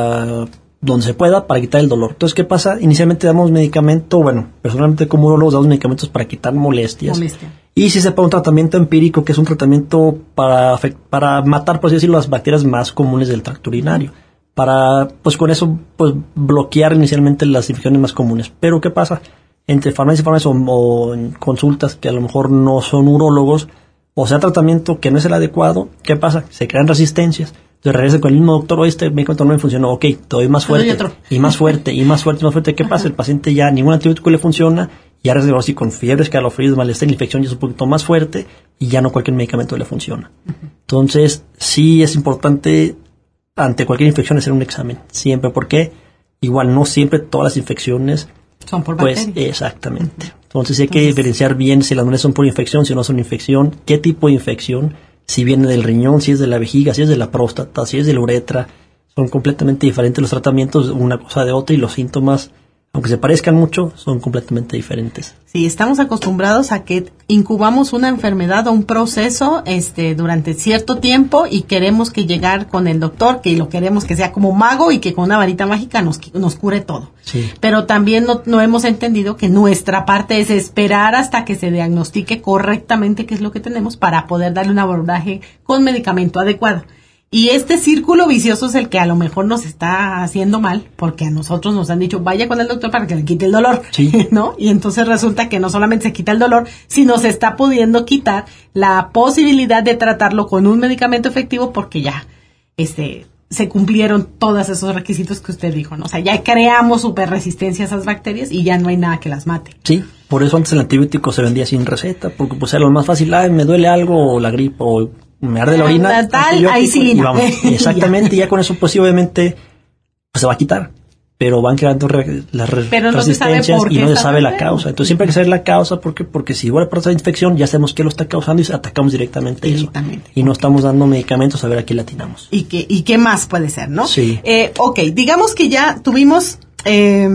a donde se pueda para quitar el dolor. Entonces, ¿qué pasa? Inicialmente damos medicamento, bueno, personalmente como urólogos damos medicamentos para quitar molestias. Molestia. Y si se pone un tratamiento empírico, que es un tratamiento para, para matar, por así decirlo, las bacterias más comunes del tracto urinario. Para, pues con eso, pues bloquear inicialmente las infecciones más comunes. Pero, ¿qué pasa? Entre farmacia y farmacia o, o en consultas que a lo mejor no son urólogos, o sea, tratamiento que no es el adecuado, ¿qué pasa? Se crean resistencias. Entonces regresa con el mismo doctor, oye, este medicamento no me funcionó, ok, te doy más fuerte, y más fuerte, y más fuerte, y más fuerte. ¿Qué pasa? El paciente ya ningún antibiótico le funciona, y ahora así con fiebre, escalofríos, malestar, la infección ya es un poquito más fuerte, y ya no cualquier medicamento le funciona. Entonces, sí es importante, ante cualquier infección, hacer un examen, siempre, porque igual no siempre todas las infecciones son por pues, bacterias. Exactamente. Entonces, sí hay que diferenciar bien si las molestias son por infección, si no son infección, qué tipo de infección, si viene del riñón, si es de la vejiga, si es de la próstata, si es de la uretra. Son completamente diferentes los tratamientos, una cosa de otra, y los síntomas, aunque se parezcan mucho, son completamente diferentes. Sí, estamos acostumbrados a que incubamos una enfermedad o un proceso este durante cierto tiempo y queremos que llegar con el doctor, que lo queremos que sea como mago y que con una varita mágica nos, nos cure todo. Sí. Pero también no, no hemos entendido que nuestra parte es esperar hasta que se diagnostique correctamente qué es lo que tenemos para poder darle un abordaje con medicamento adecuado. Y este círculo vicioso es el que a lo mejor nos está haciendo mal, porque a nosotros nos han dicho, vaya con el doctor para que le quite el dolor, sí. ¿no? Y entonces resulta que no solamente se quita el dolor, sino se está pudiendo quitar la posibilidad de tratarlo con un medicamento efectivo porque ya este se cumplieron todos esos requisitos que usted dijo, ¿no? O sea, ya creamos super resistencia a esas bacterias y ya no hay nada que las mate. Sí, por eso antes el antibiótico se vendía sin receta, porque pues era lo más fácil, ay, me duele algo, o la gripe, o me arde la orina, tal, ahí sí, y vamos. Exactamente, y ya con eso pues sí, obviamente pues, se va a quitar, pero van creando re, las re, pero no resistencias y no se sabe la bien. causa. Entonces siempre hay que saber la causa, porque porque si igual para esa infección ya sabemos qué lo está causando y atacamos directamente, directamente eso. Y no estamos dando medicamentos a ver a qué latinamos. ¿Y qué, y qué más puede ser, no? Sí. Eh, ok, digamos que ya tuvimos... Eh,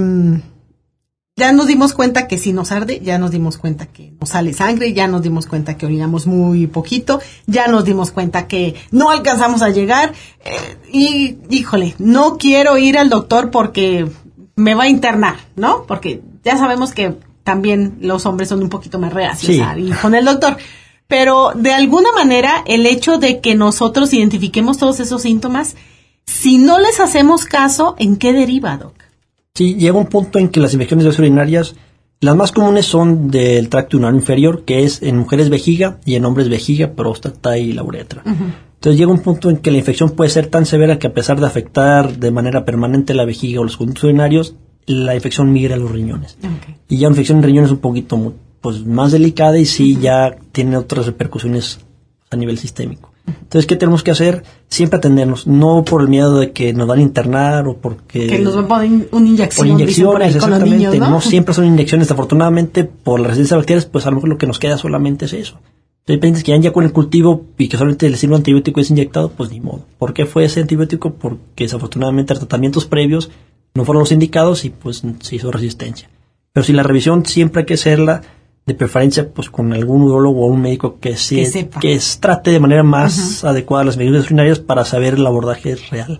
Ya nos dimos cuenta que si nos arde, ya nos dimos cuenta que nos sale sangre, ya nos dimos cuenta que orinamos muy poquito, ya nos dimos cuenta que no alcanzamos a llegar eh, y, híjole, no quiero ir al doctor porque me va a internar, ¿no? Porque ya sabemos que también los hombres son un poquito más reacios sí. a ir con el doctor. Pero de alguna manera el hecho de que nosotros identifiquemos todos esos síntomas, si no les hacemos caso, ¿en qué deriva, Doc? Sí, llega un punto en que las infecciones de vías urinarias, las más comunes son del tracto urinario inferior, que es en mujeres vejiga y en hombres vejiga, próstata y la uretra. Uh-huh. Entonces llega un punto en que la infección puede ser tan severa que a pesar de afectar de manera permanente la vejiga o los conductos urinarios, la infección migra a los riñones. Okay. Y ya una infección en riñones es un poquito pues, más delicada y sí uh-huh. ya tiene otras repercusiones a nivel sistémico. Entonces, ¿qué tenemos que hacer? Siempre atendernos, no por el miedo de que nos van a internar o porque... Que nos van a poner una inyección. Por inyecciones, por con los niños, ¿no? No siempre son inyecciones, afortunadamente, por la resistencia a bacterias, pues a lo mejor lo que nos queda solamente es eso. Hay pacientes que ya, ya con el cultivo y que solamente les sirve un antibiótico y es inyectado, pues ni modo. ¿Por qué fue ese antibiótico? Porque desafortunadamente los tratamientos previos no fueron los indicados y pues se hizo resistencia. Pero si la revisión siempre hay que hacerla, de preferencia pues con algún urólogo o un médico que, sí, que, sepa. que es, trate de manera más uh-huh. adecuada las medidas urinarias para saber el abordaje real.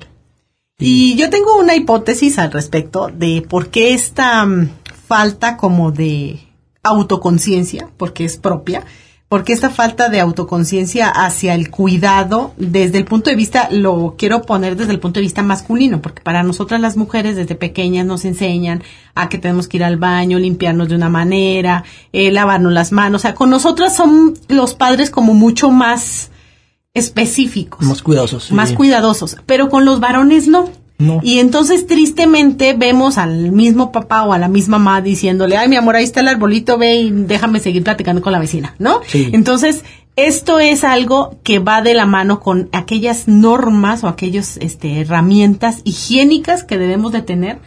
Y, y yo tengo una hipótesis al respecto de por qué esta um, falta como de autoconciencia, porque es propia, porque esta falta de autoconciencia hacia el cuidado desde el punto de vista, lo quiero poner desde el punto de vista masculino, porque para nosotras las mujeres desde pequeñas nos enseñan a que tenemos que ir al baño, limpiarnos de una manera, eh, lavarnos las manos, o sea, con nosotras son los padres como mucho más específicos. Más cuidadosos. Sí. Más cuidadosos, pero con los varones no. No. Y entonces tristemente vemos al mismo papá o a la misma mamá diciéndole, ay mi amor, ahí está el arbolito, ve y déjame seguir platicando con la vecina, ¿no? Sí. Entonces, esto es algo que va de la mano con aquellas normas o aquellas este, herramientas higiénicas que debemos de tener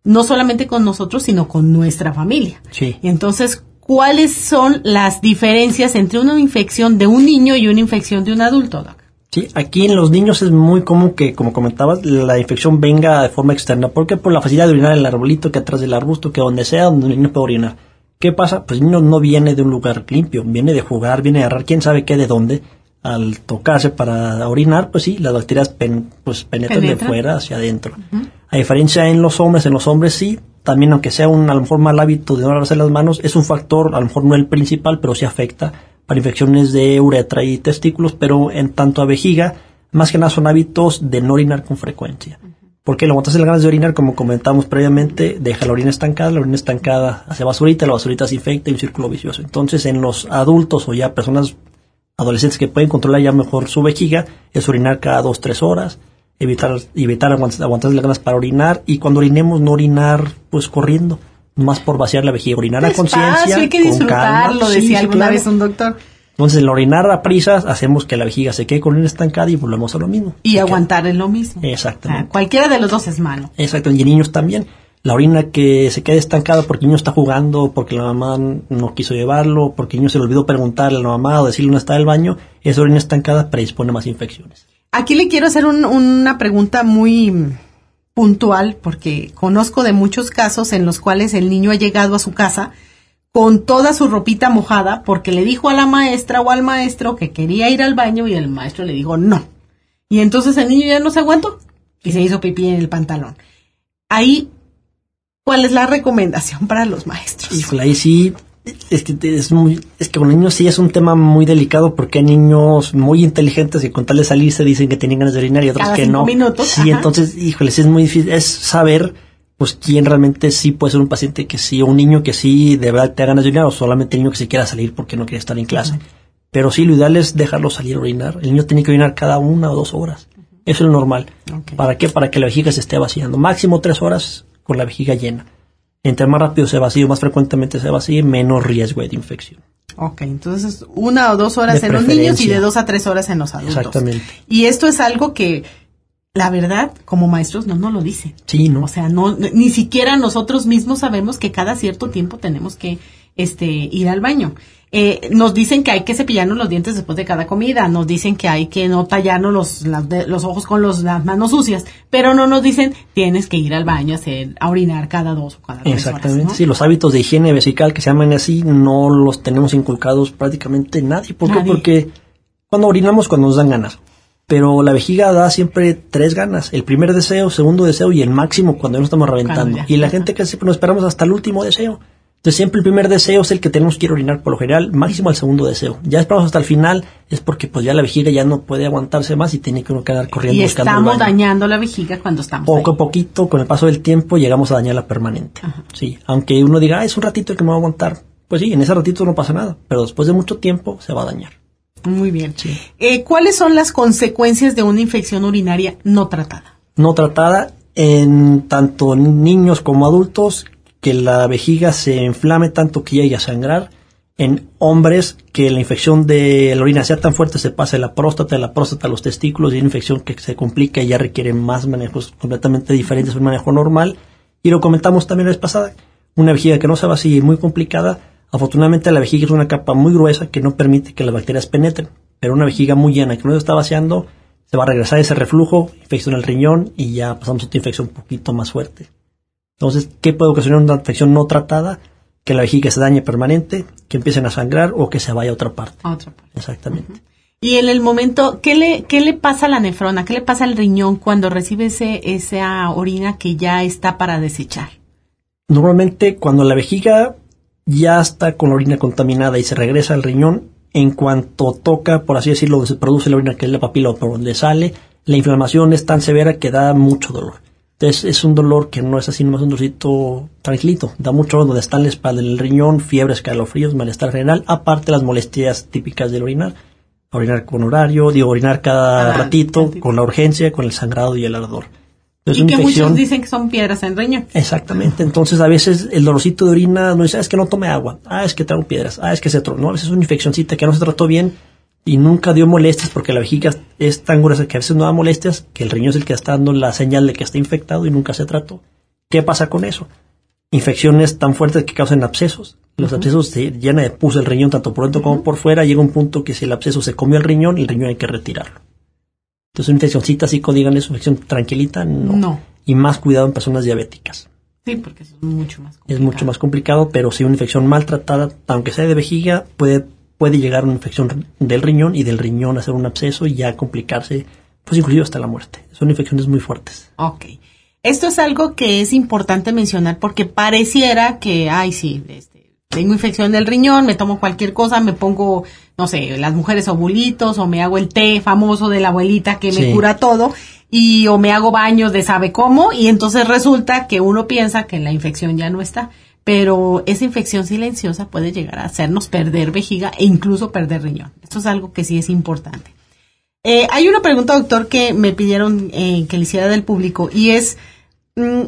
no solamente con nosotros, sino con nuestra familia. Sí. Entonces, ¿cuáles son las diferencias entre una infección de un niño y una infección de un adulto, Doc? Sí, aquí en los niños es muy común que, como comentabas, la infección venga de forma externa. ¿Por qué? Por la facilidad de orinar en el arbolito, que atrás del arbusto, que donde sea, donde el niño puede orinar. ¿Qué pasa? Pues el niño no viene de un lugar limpio, viene de jugar, viene de agarrar, quién sabe qué, de dónde. Al tocarse para orinar, pues sí, las bacterias pen, pues penetran Penetra. de fuera hacia adentro. Uh-huh. A diferencia en los hombres, en los hombres sí, también aunque sea un a lo mejor mal hábito de no lavarse las manos, es un factor, a lo mejor no el principal, pero sí afecta para infecciones de uretra y testículos, pero en tanto a vejiga, más que nada son hábitos de no orinar con frecuencia. Uh-huh. Porque lo botas las ganas de orinar, como comentamos previamente, deja la orina estancada, la orina estancada hace basurita, la basurita se infecta y un círculo vicioso. Entonces, en los adultos o ya personas adolescentes que pueden controlar ya mejor su vejiga, es orinar cada dos, tres horas, evitar, evitar aguantar, aguantar las ganas para orinar, y cuando orinemos no orinar pues corriendo, más por vaciar la vejiga, orinar a conciencia, hay que disfrutarlo, con calma, decía sí, alguna claro. vez un doctor. Entonces, el orinar a prisas hacemos que la vejiga se quede con orina estancada y volvemos a lo mismo. Y aguantar es lo mismo. Exactamente. Ah, cualquiera de los dos es malo. Exacto, y en niños también. La orina que se quede estancada porque el niño está jugando, porque la mamá no quiso llevarlo, porque el niño se le olvidó preguntarle a la mamá o decirle dónde está el baño, esa orina estancada predispone a más infecciones. Aquí le quiero hacer un, una pregunta muy puntual, porque conozco de muchos casos en los cuales el niño ha llegado a su casa con toda su ropita mojada porque le dijo a la maestra o al maestro que quería ir al baño y el maestro le dijo no. Y entonces el niño ya no se aguantó y se hizo pipí en el pantalón. Ahí, ¿cuál es la recomendación para los maestros? Híjole, ahí sí, es que, es, muy, es que con niños sí es un tema muy delicado porque hay niños muy inteligentes que con tal de salirse dicen que tienen ganas de orinar y otros Cada que cinco no. minutos, sí, ajá. Entonces, híjole, sí es muy difícil, es saber pues quién realmente sí puede ser un paciente que sí, o un niño que sí de verdad te da ganas de orinar, o solamente un niño que se quiera salir porque no quiere estar en clase. Uh-huh. Pero sí, lo ideal es dejarlo salir a orinar. El niño tiene que orinar cada una o dos horas. Uh-huh. Eso es lo normal. Okay. ¿Para qué? Para que la vejiga se esté vaciando. Máximo tres horas con la vejiga llena. Entre más rápido se vacíe, más frecuentemente se vacíe, menos riesgo de infección. Ok, entonces una o dos horas de en los niños y de dos a tres horas en los adultos. Exactamente. Y esto es algo que, la verdad, como maestros no nos lo dicen. Sí, ¿no? O sea, no, ni siquiera nosotros mismos sabemos que cada cierto tiempo tenemos que este ir al baño. Eh, nos dicen que hay que cepillarnos los dientes después de cada comida, nos dicen que hay que no tallarnos los, las, de, los ojos con los, las manos sucias, pero no nos dicen tienes que ir al baño a, hacer, a orinar cada dos o cada tres horas. Exactamente, ¿no? Sí, los hábitos de higiene vesical que se llaman así no los tenemos inculcados prácticamente nadie. ¿Por qué? Nadie. Porque cuando orinamos cuando nos dan ganas, pero la vejiga da siempre tres ganas, el primer deseo, segundo deseo y el máximo cuando nos estamos reventando. Y la gente que siempre nos esperamos hasta el último deseo. Entonces siempre el primer deseo es el que tenemos que ir a orinar por lo general, máximo al segundo deseo. Ya esperamos hasta el final, es porque pues ya la vejiga ya no puede aguantarse más y tiene que uno quedar corriendo. Y buscando estamos el baño. dañando la vejiga cuando estamos Poco ahí. a poquito, con el paso del tiempo, llegamos a dañarla permanente. Ajá. Sí, aunque uno diga, ah, es un ratito el que me va a aguantar. Pues sí, en ese ratito no pasa nada, pero después de mucho tiempo se va a dañar. Muy bien. Sí. Eh, ¿Cuáles son las consecuencias de una infección urinaria no tratada? No tratada en tanto niños como adultos, que la vejiga se inflame tanto que llegue a sangrar. En hombres, que la infección de la orina sea tan fuerte, se pasa de la próstata, de la próstata a los testículos, y una infección que se complica y ya requiere más manejos completamente diferentes a un manejo normal. Y lo comentamos también la vez pasada, una vejiga que no se vacíe muy complicada. Afortunadamente la vejiga es una capa muy gruesa que no permite que las bacterias penetren, pero una vejiga muy llena que no se está vaciando, se va a regresar ese reflujo, infección al riñón y ya pasamos a otra infección un poquito más fuerte. Entonces, ¿qué puede ocasionar una infección no tratada? Que la vejiga se dañe permanente, que empiecen a sangrar o que se vaya a otra parte. A otra parte. Exactamente. Uh-huh. Y en el momento, ¿qué le, qué le pasa a la nefrona? ¿Qué le pasa al riñón cuando recibe ese, esa orina que ya está para desechar? Normalmente, cuando la vejiga ya está con la orina contaminada y se regresa al riñón, en cuanto toca, por así decirlo, donde se produce la orina, que es la papila o por donde sale, la inflamación es tan severa que da mucho dolor. Entonces es un dolor que no es así nomás un dolorcito tranquilito, da mucho dolor donde está en la espalda, en el riñón, fiebre, escalofríos, malestar general, aparte las molestias típicas del orinar. Orinar con horario, digo, orinar cada ah, ratito, ratito, con la urgencia, con el sangrado y el ardor. Entonces, y que infección, muchos dicen que son piedras en riñón. Exactamente, entonces a veces el dolorcito de orina no dice, ah, es que no tome agua, ah, es que traigo piedras, ah, es que se tronó, no, a veces es una infeccioncita que no se trató bien y nunca dio molestias porque la vejiga es tan gruesa que a veces no da molestias, que el riñón es el que está dando la señal de que está infectado y nunca se trató. ¿Qué pasa con eso? Infecciones tan fuertes que causan abscesos. Los uh-huh. abscesos se llenan de pus el riñón, tanto por dentro uh-huh. como por fuera. Llega un punto que si el absceso se comió el riñón, el riñón hay que retirarlo. Entonces, una infeccióncita así, díganle, es una infección tranquilita, no. no. Y más cuidado en personas diabéticas. Sí, porque eso es mucho más complicado. Es mucho más complicado, pero si una infección maltratada, aunque sea de vejiga, puede, puede llegar a una infección del riñón y del riñón hacer un absceso y ya complicarse, pues inclusive hasta la muerte. Son infecciones muy fuertes. Ok. Esto es algo que es importante mencionar porque pareciera que, ay, sí, este, tengo infección del riñón, me tomo cualquier cosa, me pongo, no sé, las mujeres ovulitos o me hago el té famoso de la abuelita que me sí. cura todo y o me hago baños de sabe cómo y entonces resulta que uno piensa que la infección ya no está, pero esa infección silenciosa puede llegar a hacernos perder vejiga e incluso perder riñón. Esto es algo que sí es importante. Eh, hay una pregunta, doctor, que me pidieron eh, que le hiciera del público y es mm,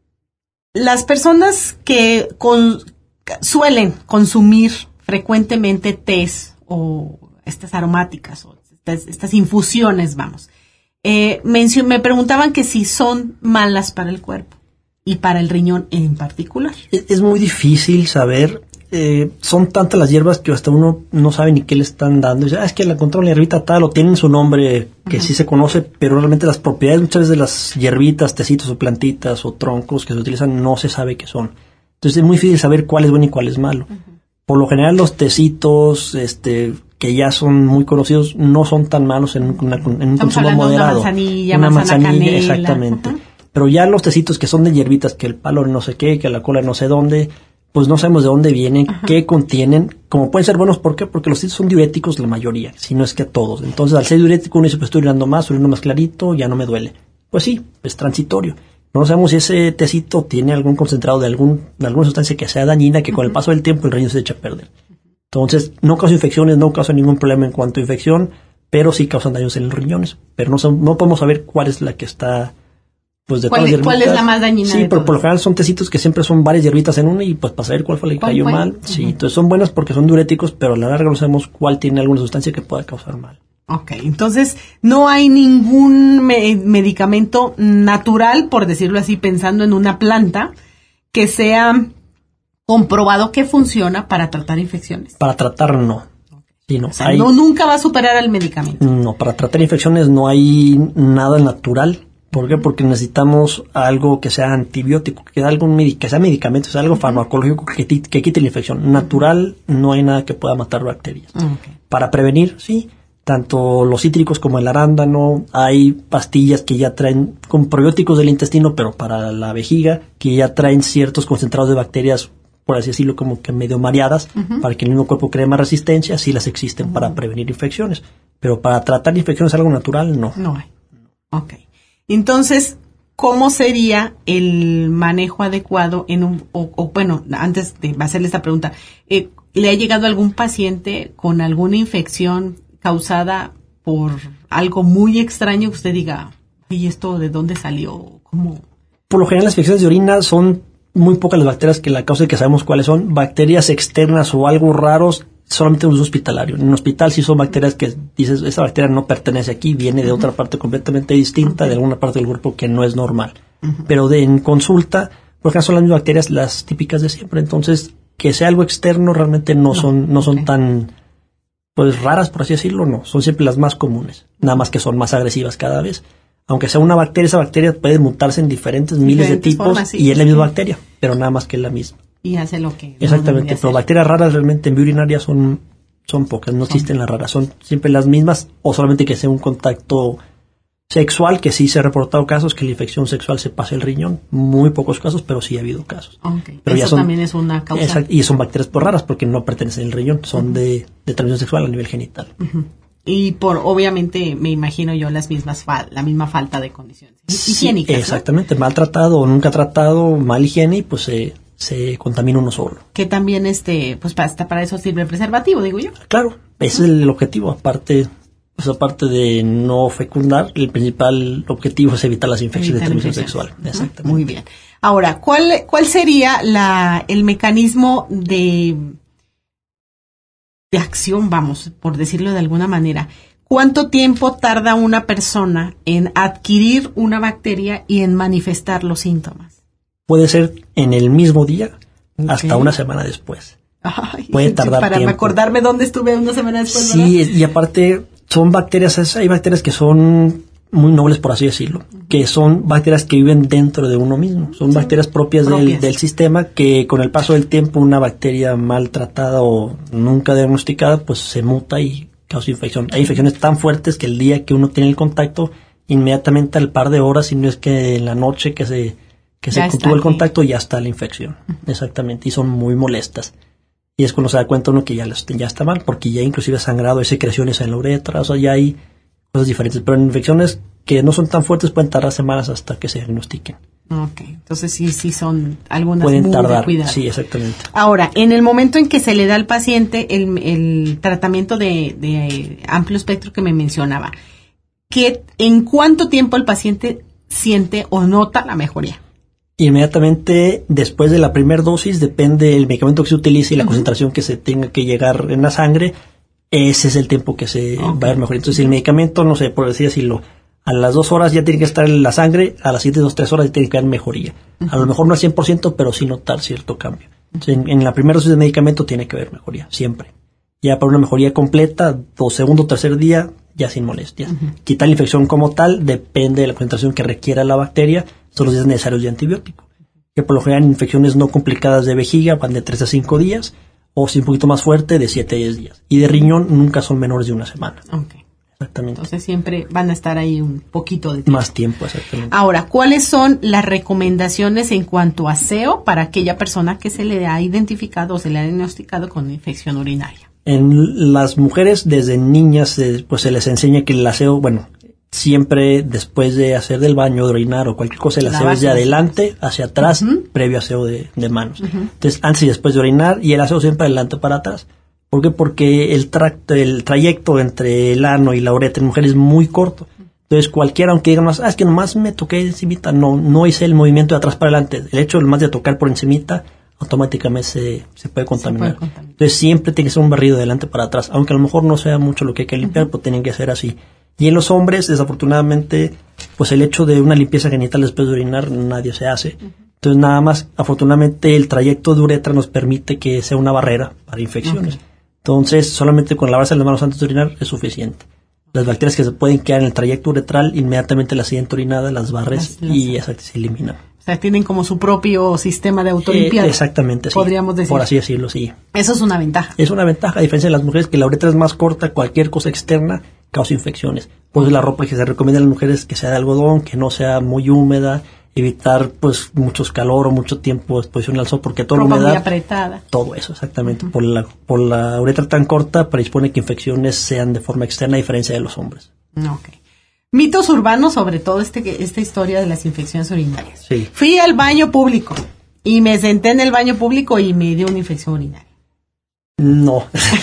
las personas que con, suelen consumir frecuentemente tés o estas aromáticas o estas, estas infusiones, vamos, eh, mencio- me preguntaban que si son malas para el cuerpo y para el riñón en particular. Es, es muy difícil saber. Eh, son tantas las hierbas que hasta uno no sabe ni qué le están dando. Dice, ah, es que la encontró la hierbita tal o tienen su nombre que uh-huh. sí se conoce, pero realmente las propiedades muchas veces de las hierbitas, tecitos o plantitas o troncos que se utilizan no se sabe qué son. Entonces es muy difícil saber cuál es bueno y cuál es malo. Uh-huh. Por lo general los tecitos este, que ya son muy conocidos no son tan malos en, una, en un consumo moderado. Una manzanilla, una manzana manzanilla, canela. Exactamente. Uh-huh. Pero ya los tecitos que son de hierbitas, que el palo no sé qué, que la cola no sé dónde, pues no sabemos de dónde vienen, ajá. qué contienen, como pueden ser buenos, ¿por qué? Porque los tecitos son diuréticos la mayoría, si no es que todos. Entonces, al ser diurético, uno dice, pues estoy urinando más, urinando más clarito, ya no me duele. Pues sí, es transitorio. No sabemos si ese tecito tiene algún concentrado de, algún, de alguna sustancia que sea dañina, que uh-huh. con el paso del tiempo el riñón se echa a perder. Entonces, no causa infecciones, no causa ningún problema en cuanto a infección, pero sí causan daños en los riñones. Pero no, no podemos saber cuál es la que está... Pues de ¿Cuál, ¿Cuál es la más dañina? Sí, pero por lo general son tecitos que siempre son varias hierbitas en una y pues para saber cuál fue la que cayó fue? mal. Uh-huh. Sí, entonces son buenas porque son diuréticos, pero a la larga no sabemos cuál tiene alguna sustancia que pueda causar mal. Ok, entonces no hay ningún me- medicamento natural, por decirlo así, pensando en una planta, que sea comprobado que funciona para tratar infecciones. Para tratar no. Sí, no, o sea, hay, no nunca va a superar al medicamento. No, para tratar infecciones no hay nada natural. ¿Por qué? Porque necesitamos algo que sea antibiótico, que sea, algo medic- que sea medicamento, sea algo farmacológico que, t- que quite la infección. Natural, no hay nada que pueda matar bacterias. Okay. Para prevenir, sí, tanto los cítricos como el arándano, hay pastillas que ya traen con probióticos del intestino, pero para la vejiga, que ya traen ciertos concentrados de bacterias, por así decirlo, como que medio mareadas, uh-huh. para que el mismo cuerpo cree más resistencia, sí las existen uh-huh. para prevenir infecciones. Pero para tratar infecciones algo natural, no. No hay. Ok. Entonces, ¿cómo sería el manejo adecuado en un, o, o bueno, antes de hacerle esta pregunta, eh, ¿le ha llegado algún paciente con alguna infección causada por algo muy extraño que usted diga, ¿y esto de dónde salió? ¿Cómo? Por lo general las infecciones de orina son muy pocas las bacterias que la causan y que sabemos cuáles son. Bacterias externas o algo raros solamente en uso hospitalario. En un hospital sí son bacterias que dices, esta bacteria no pertenece aquí, viene de otra parte completamente distinta, de alguna parte del cuerpo que no es normal. Uh-huh. Pero de, en consulta, por ejemplo, son las mismas bacterias las típicas de siempre. Entonces, que sea algo externo realmente no, no son no son okay. tan pues raras, por así decirlo, no. Son siempre las más comunes. Nada más que son más agresivas cada vez. Aunque sea una bacteria, esa bacteria puede mutarse en diferentes miles diferentes de tipos formas, sí, y es la misma bacteria, pero nada más que es la misma. Y hace lo que... Exactamente, no pero bacterias raras realmente en vía urinaria son, son pocas, no son. existen las raras, son siempre las mismas, o solamente que sea un contacto sexual, que sí se ha reportado casos que la infección sexual se pase el riñón, muy pocos casos, pero sí ha habido casos. Okay. Pero Eso ya son, también es una causa. Exact, y son bacterias por raras porque no pertenecen al riñón, son uh-huh. de, de transmisión sexual a nivel genital. Uh-huh. Y por, obviamente, me imagino yo, las mismas fal- la misma falta de condiciones higiénicas. Sí, exactamente, ¿no? Mal tratado o nunca tratado, mal higiene, y pues se, se contamina uno solo. Que también, este, pues hasta para eso sirve el preservativo, digo yo. Claro, ese es el objetivo, aparte, pues aparte de no fecundar, el principal objetivo es evitar las infecciones de transmisión sexual. Exactamente. Muy bien. Ahora, ¿cuál, cuál sería la, el mecanismo de... de acción, vamos, por decirlo de alguna manera? ¿Cuánto tiempo tarda una persona en adquirir una bacteria y en manifestar los síntomas? Puede ser en el mismo día, okay, hasta una semana después. Ay, puede tardar para tiempo. acordarme dónde estuve una semana después, sí, ¿verdad? Y aparte son bacterias, hay bacterias que son muy nobles, por así decirlo, uh-huh, que son bacterias que viven dentro de uno mismo. Son sí, bacterias propias, propias. Del, del sistema, que con el paso del tiempo una bacteria maltratada o nunca diagnosticada pues se muta y causa infección. Hay infecciones tan fuertes que el día que uno tiene el contacto, inmediatamente al par de horas, si no es que en la noche que se que ya se tuvo el contacto, ya está la infección. Uh-huh. Exactamente, y son muy molestas. Y es cuando se da cuenta uno que ya, ya está mal, porque ya inclusive sangrado, hay secreciones en la uretra, o sea, ya hay cosas diferentes. Pero en infecciones que no son tan fuertes pueden tardar semanas hasta que se diagnostiquen. Ok, entonces sí, sí son algunas pueden muy tardar, de cuidado. Sí, exactamente. Ahora, en el momento en que se le da al paciente el, el tratamiento de, de amplio espectro que me mencionaba, ¿qué, ¿en cuánto tiempo el paciente siente o nota la mejoría? Inmediatamente después de la primera dosis, depende del medicamento que se utilice y la uh-huh, concentración que se tenga que llegar en la sangre, ese es el tiempo que se okay, va a ver mejor. Entonces, el medicamento, no sé, por decir así, lo, a las dos horas ya tiene que estar en la sangre, a las siguientes dos, tres horas ya tiene que haber mejoría. Uh-huh. A lo mejor no al cien por ciento, pero sí notar cierto cambio. Entonces, en, en la primera dosis de medicamento tiene que haber mejoría, siempre. Ya para una mejoría completa, o segundo o tercer día, ya sin molestias. Uh-huh. Quitar la infección como tal depende de la concentración que requiera la bacteria, son los días necesarios de antibiótico. Que por lo general en infecciones no complicadas de vejiga van de tres a cinco días, o si un poquito más fuerte, de siete a diez días. Y de riñón nunca son menores de una semana. Okay. Exactamente. Entonces siempre van a estar ahí un poquito de tiempo. Más tiempo, exactamente. Ahora, ¿cuáles son las recomendaciones en cuanto a aseo para aquella persona que se le ha identificado o se le ha diagnosticado con infección urinaria? En las mujeres, desde niñas, pues se les enseña que el aseo, bueno, siempre después de hacer del baño, de orinar o cualquier cosa, el aseo es de adelante hacia atrás, uh-huh, previo aseo de, de manos. Uh-huh. Entonces, antes y después de orinar, y el aseo siempre adelante para atrás. ¿Por qué? Porque el, tracto, el trayecto entre el ano y la uretra en mujer es muy corto. Entonces, cualquiera, aunque diga más, ah, es que nomás me toqué encimita, no, no hice el movimiento de atrás para adelante. El hecho nomás de tocar por encimita, automáticamente se, se puede contaminar. Se puede contaminar. Entonces, siempre tiene que ser un barrido de adelante para atrás, aunque a lo mejor no sea mucho lo que hay que limpiar, uh-huh, pero tienen que ser así. Y en los hombres, desafortunadamente, pues el hecho de una limpieza genital después de orinar, nadie se hace. Uh-huh. Entonces, nada más, afortunadamente, el trayecto de uretra nos permite que sea una barrera para infecciones. Okay. Entonces, solamente con lavarse las manos antes de orinar es suficiente. Las bacterias que se pueden quedar en el trayecto uretral, inmediatamente la siguiente orinada las barres las, las, y esas se eliminan. O sea, tienen como su propio sistema de autolimpieza. Eh, exactamente, sí. Podríamos decir. Por así decirlo, sí. Eso es una ventaja. Es una ventaja, a diferencia de las mujeres, que la uretra es más corta, cualquier cosa externa causa infecciones. Por eso la ropa que se recomienda a las mujeres que sea de algodón, que no sea muy húmeda, evitar pues muchos calor o mucho tiempo de exposición al sol, porque toda ropa la humedad, muy apretada. Todo eso, exactamente. Uh-huh. Por la por la uretra tan corta predispone que infecciones sean de forma externa, a diferencia de los hombres. Okay. Mitos urbanos sobre todo este esta historia de las infecciones urinarias. Sí. Fui al baño público y me senté en el baño público y me dio una infección urinaria. No,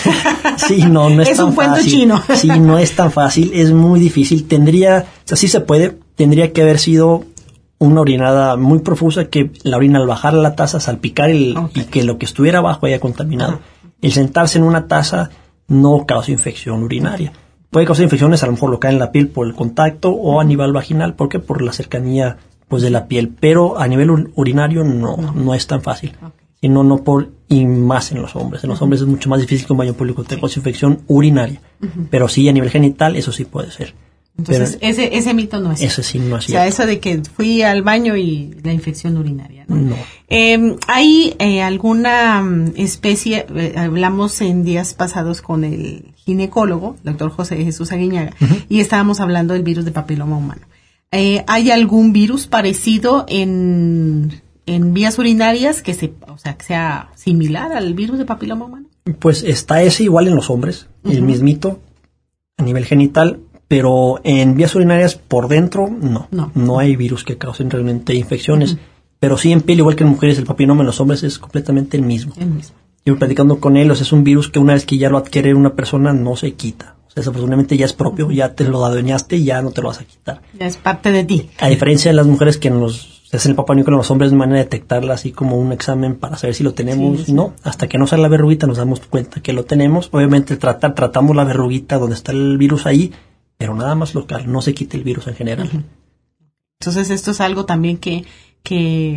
sí, no, no es, es tan un cuento fácil. chino. Sí, no es tan fácil, es muy difícil. Tendría, o sea, sí se puede, tendría que haber sido una orinada muy profusa, que la orina al bajar a la taza, salpicar el, okay, y que lo que estuviera abajo haya contaminado. Uh-huh. El sentarse en una taza no causa infección urinaria. Puede causar infecciones a lo mejor local en la piel por el contacto o a nivel vaginal, porque por la cercanía pues de la piel, pero a nivel urinario no, no, no es tan fácil. Okay. Sino no por, y más en los hombres. En los uh-huh. hombres es mucho más difícil que un baño público tenga sí. infección urinaria, uh-huh. pero sí a nivel genital eso sí puede ser. Entonces pero ese ese mito no es ese sí no es cierto. O sea, eso de que fui al baño y la infección urinaria, ¿no? No. Eh, ¿Hay eh, alguna especie, eh, hablamos en días pasados con el ginecólogo, el doctor José Jesús Aguiñaga, uh-huh. y estábamos hablando del virus de papiloma humano. Eh, ¿Hay algún virus parecido en, en vías urinarias que se, o sea, que sea similar al virus de papiloma humano? Pues está ese igual en los hombres, uh-huh. el mismito, a nivel genital. Pero en vías urinarias por dentro, no. No, no hay virus que causen realmente infecciones. Uh-huh. Pero sí en piel, igual que en mujeres, el papiloma en los hombres es completamente el mismo. El mismo. Yo platicando con él, o sea, es un virus que una vez que ya lo adquiere una persona, no se quita. O sea, desafortunadamente ya es propio, uh-huh. ya te lo adueñaste y ya no te lo vas a quitar. Ya es parte de ti. A diferencia de las mujeres que en los, se hacen el Papá Nicolau en los hombres de manera de detectarla así como un examen para saber si lo tenemos, sí, sí. no. Hasta que no sale la verruguita nos damos cuenta que lo tenemos. Obviamente tratar, tratamos la verruguita donde está el virus ahí, pero nada más local, no se quita el virus en general. Uh-huh. Entonces esto es algo también que, que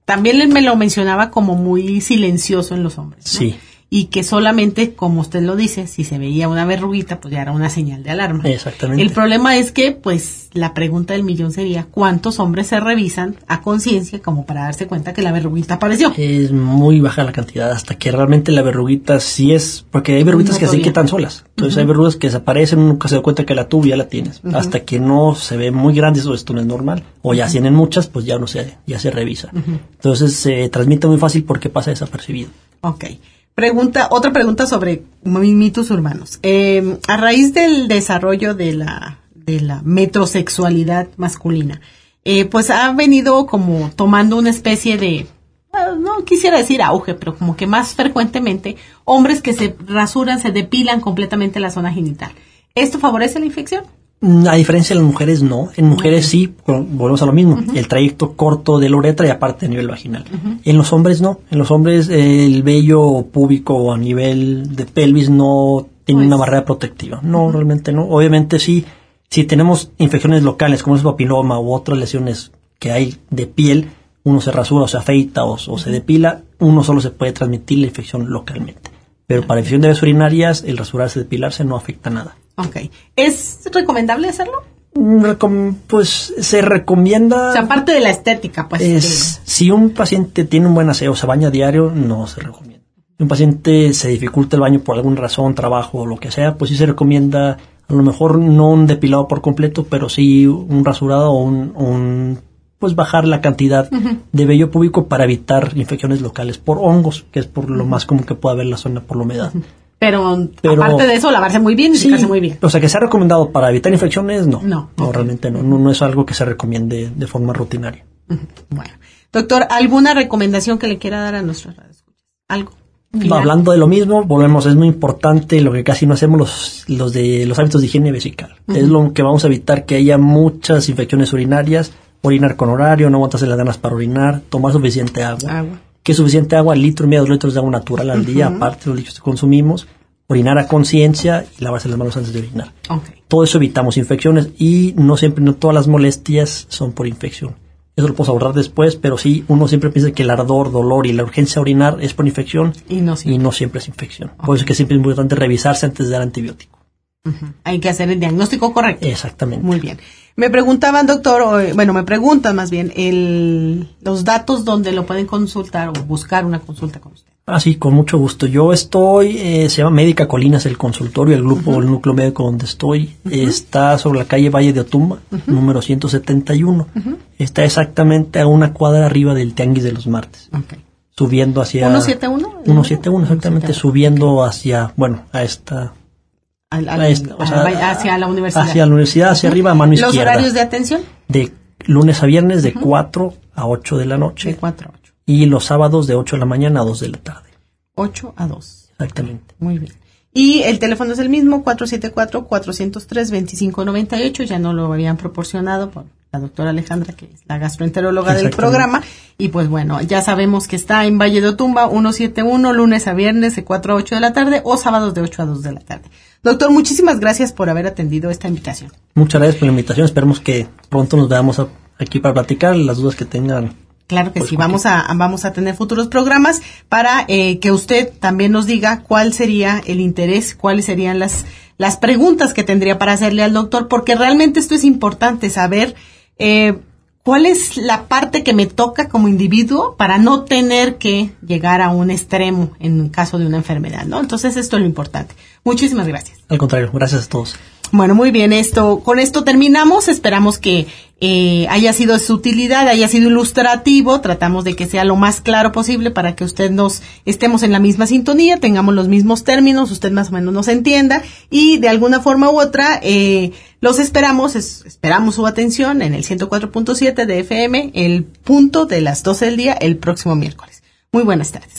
también él me lo mencionaba como muy silencioso en los hombres, ¿no? Sí. Y que solamente, como usted lo dice, si se veía una verruguita, pues ya era una señal de alarma. Exactamente. El problema es que, pues, la pregunta del millón sería, ¿cuántos hombres se revisan a conciencia como para darse cuenta que la verruguita apareció? Es muy baja la cantidad, hasta que realmente la verruguita sí es, porque hay verruguitas No que se todavía. quitan solas. Entonces Uh-huh. hay verrugas que desaparecen, uno nunca se da cuenta que la tuvo y ya la tienes. Uh-huh. Hasta que no se ve muy grande, eso esto no es normal. O ya uh-huh. tienen muchas, pues ya no se, ya se revisa. Uh-huh. Entonces se transmite muy fácil porque pasa desapercibido. Ok. Pregunta, otra pregunta sobre mitos urbanos. Eh, a raíz del desarrollo de la, de la metrosexualidad masculina, eh, pues ha venido como tomando una especie de, no quisiera decir auge, pero como que más frecuentemente, hombres que se rasuran, se depilan completamente la zona genital. ¿Esto favorece la infección? A diferencia de las mujeres, no. En mujeres uh-huh. sí, volvemos a lo mismo. Uh-huh. El trayecto corto de la uretra y aparte a nivel vaginal. Uh-huh. En los hombres, no. En los hombres, eh, el vello púbico a nivel de pelvis no tiene pues, una barrera protectiva. No, uh-huh. realmente no. Obviamente sí, si tenemos infecciones locales como es papiloma u otras lesiones que hay de piel, uno se rasura o se afeita o, o uh-huh. se depila, uno solo se puede transmitir la infección localmente. Pero uh-huh. para infección de vías urinarias, el rasurarse, depilarse no afecta nada. Ok. ¿Es recomendable hacerlo? Recom- pues se recomienda... O sea, aparte de la estética, pues... Es, que... Si un paciente tiene un buen aseo, se baña diario, no se recomienda. Si un paciente se dificulta el baño por alguna razón, trabajo o lo que sea, pues sí se recomienda, a lo mejor no un depilado por completo, pero sí un rasurado o un... un pues bajar la cantidad uh-huh. de vello púbico para evitar infecciones locales por hongos, que es por lo uh-huh. más común que pueda haber la zona por la humedad. Uh-huh. Pero, Pero aparte de eso, lavarse muy bien y sí, secarse muy bien. O sea, que sea recomendado para evitar infecciones, no. No, no okay. realmente no, no. No es algo que se recomiende de forma rutinaria. Uh-huh. Bueno. Doctor, ¿alguna recomendación que le quiera dar a nuestros radioescuchas? ¿Algo? Final. Hablando de lo mismo, volvemos, es muy importante lo que casi no hacemos los, los de los hábitos de higiene vesical. Uh-huh. Es lo que vamos a evitar que haya muchas infecciones urinarias, orinar con horario, no aguantarse las ganas para orinar, tomar suficiente agua. Agua. ¿Qué es suficiente agua? Litro y medio, dos litros de agua natural al uh-huh. día, aparte de los líquidos que consumimos. Orinar a conciencia y lavarse las manos antes de orinar. Okay. Todo eso evitamos infecciones y no siempre, no todas las molestias son por infección. Eso lo podemos abordar después, pero sí, uno siempre piensa que el ardor, dolor y la urgencia a orinar es por infección y no siempre, y no siempre es infección. Okay. Por eso es que siempre es muy importante revisarse antes de dar antibiótico. Uh-huh. Hay que hacer el diagnóstico correcto. Exactamente. Muy bien. Me preguntaban, doctor, bueno, me preguntan más bien el, los datos donde lo pueden consultar o buscar una consulta con usted. Ah, sí, con mucho gusto. Yo estoy, eh, se llama Médica Colinas el consultorio, el grupo, uh-huh. el núcleo médico donde estoy. Uh-huh. Está sobre la calle Valle de Otumba, uh-huh. número ciento setenta y uno. Uh-huh. Está exactamente a una cuadra arriba del Tianguis de los Martes. Okay. Subiendo hacia... ¿ciento setenta y uno? ciento setenta y uno, exactamente, ciento setenta y uno. Subiendo hacia, bueno, a esta... Al, al, a esta o sea, a, hacia la universidad. Hacia la universidad, hacia uh-huh. arriba, a mano ¿Los izquierda. ¿Los horarios de atención? De lunes a viernes, de uh-huh. cuatro a ocho de la noche. De cuatro a ocho. Y los sábados de ocho de la mañana a dos de la tarde. ocho a dos. Exactamente. Muy bien. Y el teléfono es el mismo, cuatro siete cuatro, cuatro cero tres, dos cinco nueve ocho. Ya no lo habían proporcionado por la doctora Alejandra, que es la gastroenteróloga del programa. Y pues bueno, ya sabemos que está en Valle de Otumba, ciento setenta y uno, lunes a viernes de cuatro a ocho de la tarde o sábados de ocho a dos de la tarde. Doctor, muchísimas gracias por haber atendido esta invitación. Muchas gracias por la invitación. Esperemos que pronto nos veamos a, aquí para platicar las dudas que tengan. Claro que pues, sí, vamos a, vamos a tener futuros programas para eh, que usted también nos diga cuál sería el interés, cuáles serían las, las preguntas que tendría para hacerle al doctor, porque realmente esto es importante saber eh, cuál es la parte que me toca como individuo para no tener que llegar a un extremo en caso de una enfermedad, ¿no? Entonces esto es lo importante. Muchísimas gracias. Al contrario, gracias a todos. Bueno, muy bien, esto, con esto terminamos. Esperamos que eh, haya sido de su utilidad, haya sido ilustrativo. Tratamos de que sea lo más claro posible para que usted nos estemos en la misma sintonía, tengamos los mismos términos, usted más o menos nos entienda y de alguna forma u otra eh, los esperamos, es, esperamos su atención en el ciento cuatro punto siete de F M, el punto de las doce del día, el próximo miércoles. Muy buenas tardes.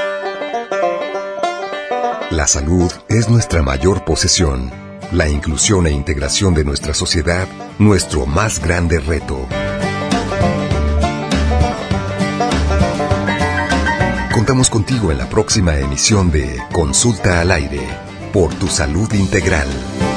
La salud es nuestra mayor posesión. La inclusión e integración de nuestra sociedad, nuestro más grande reto. Contamos contigo en la próxima emisión de Consulta al Aire, por tu salud integral.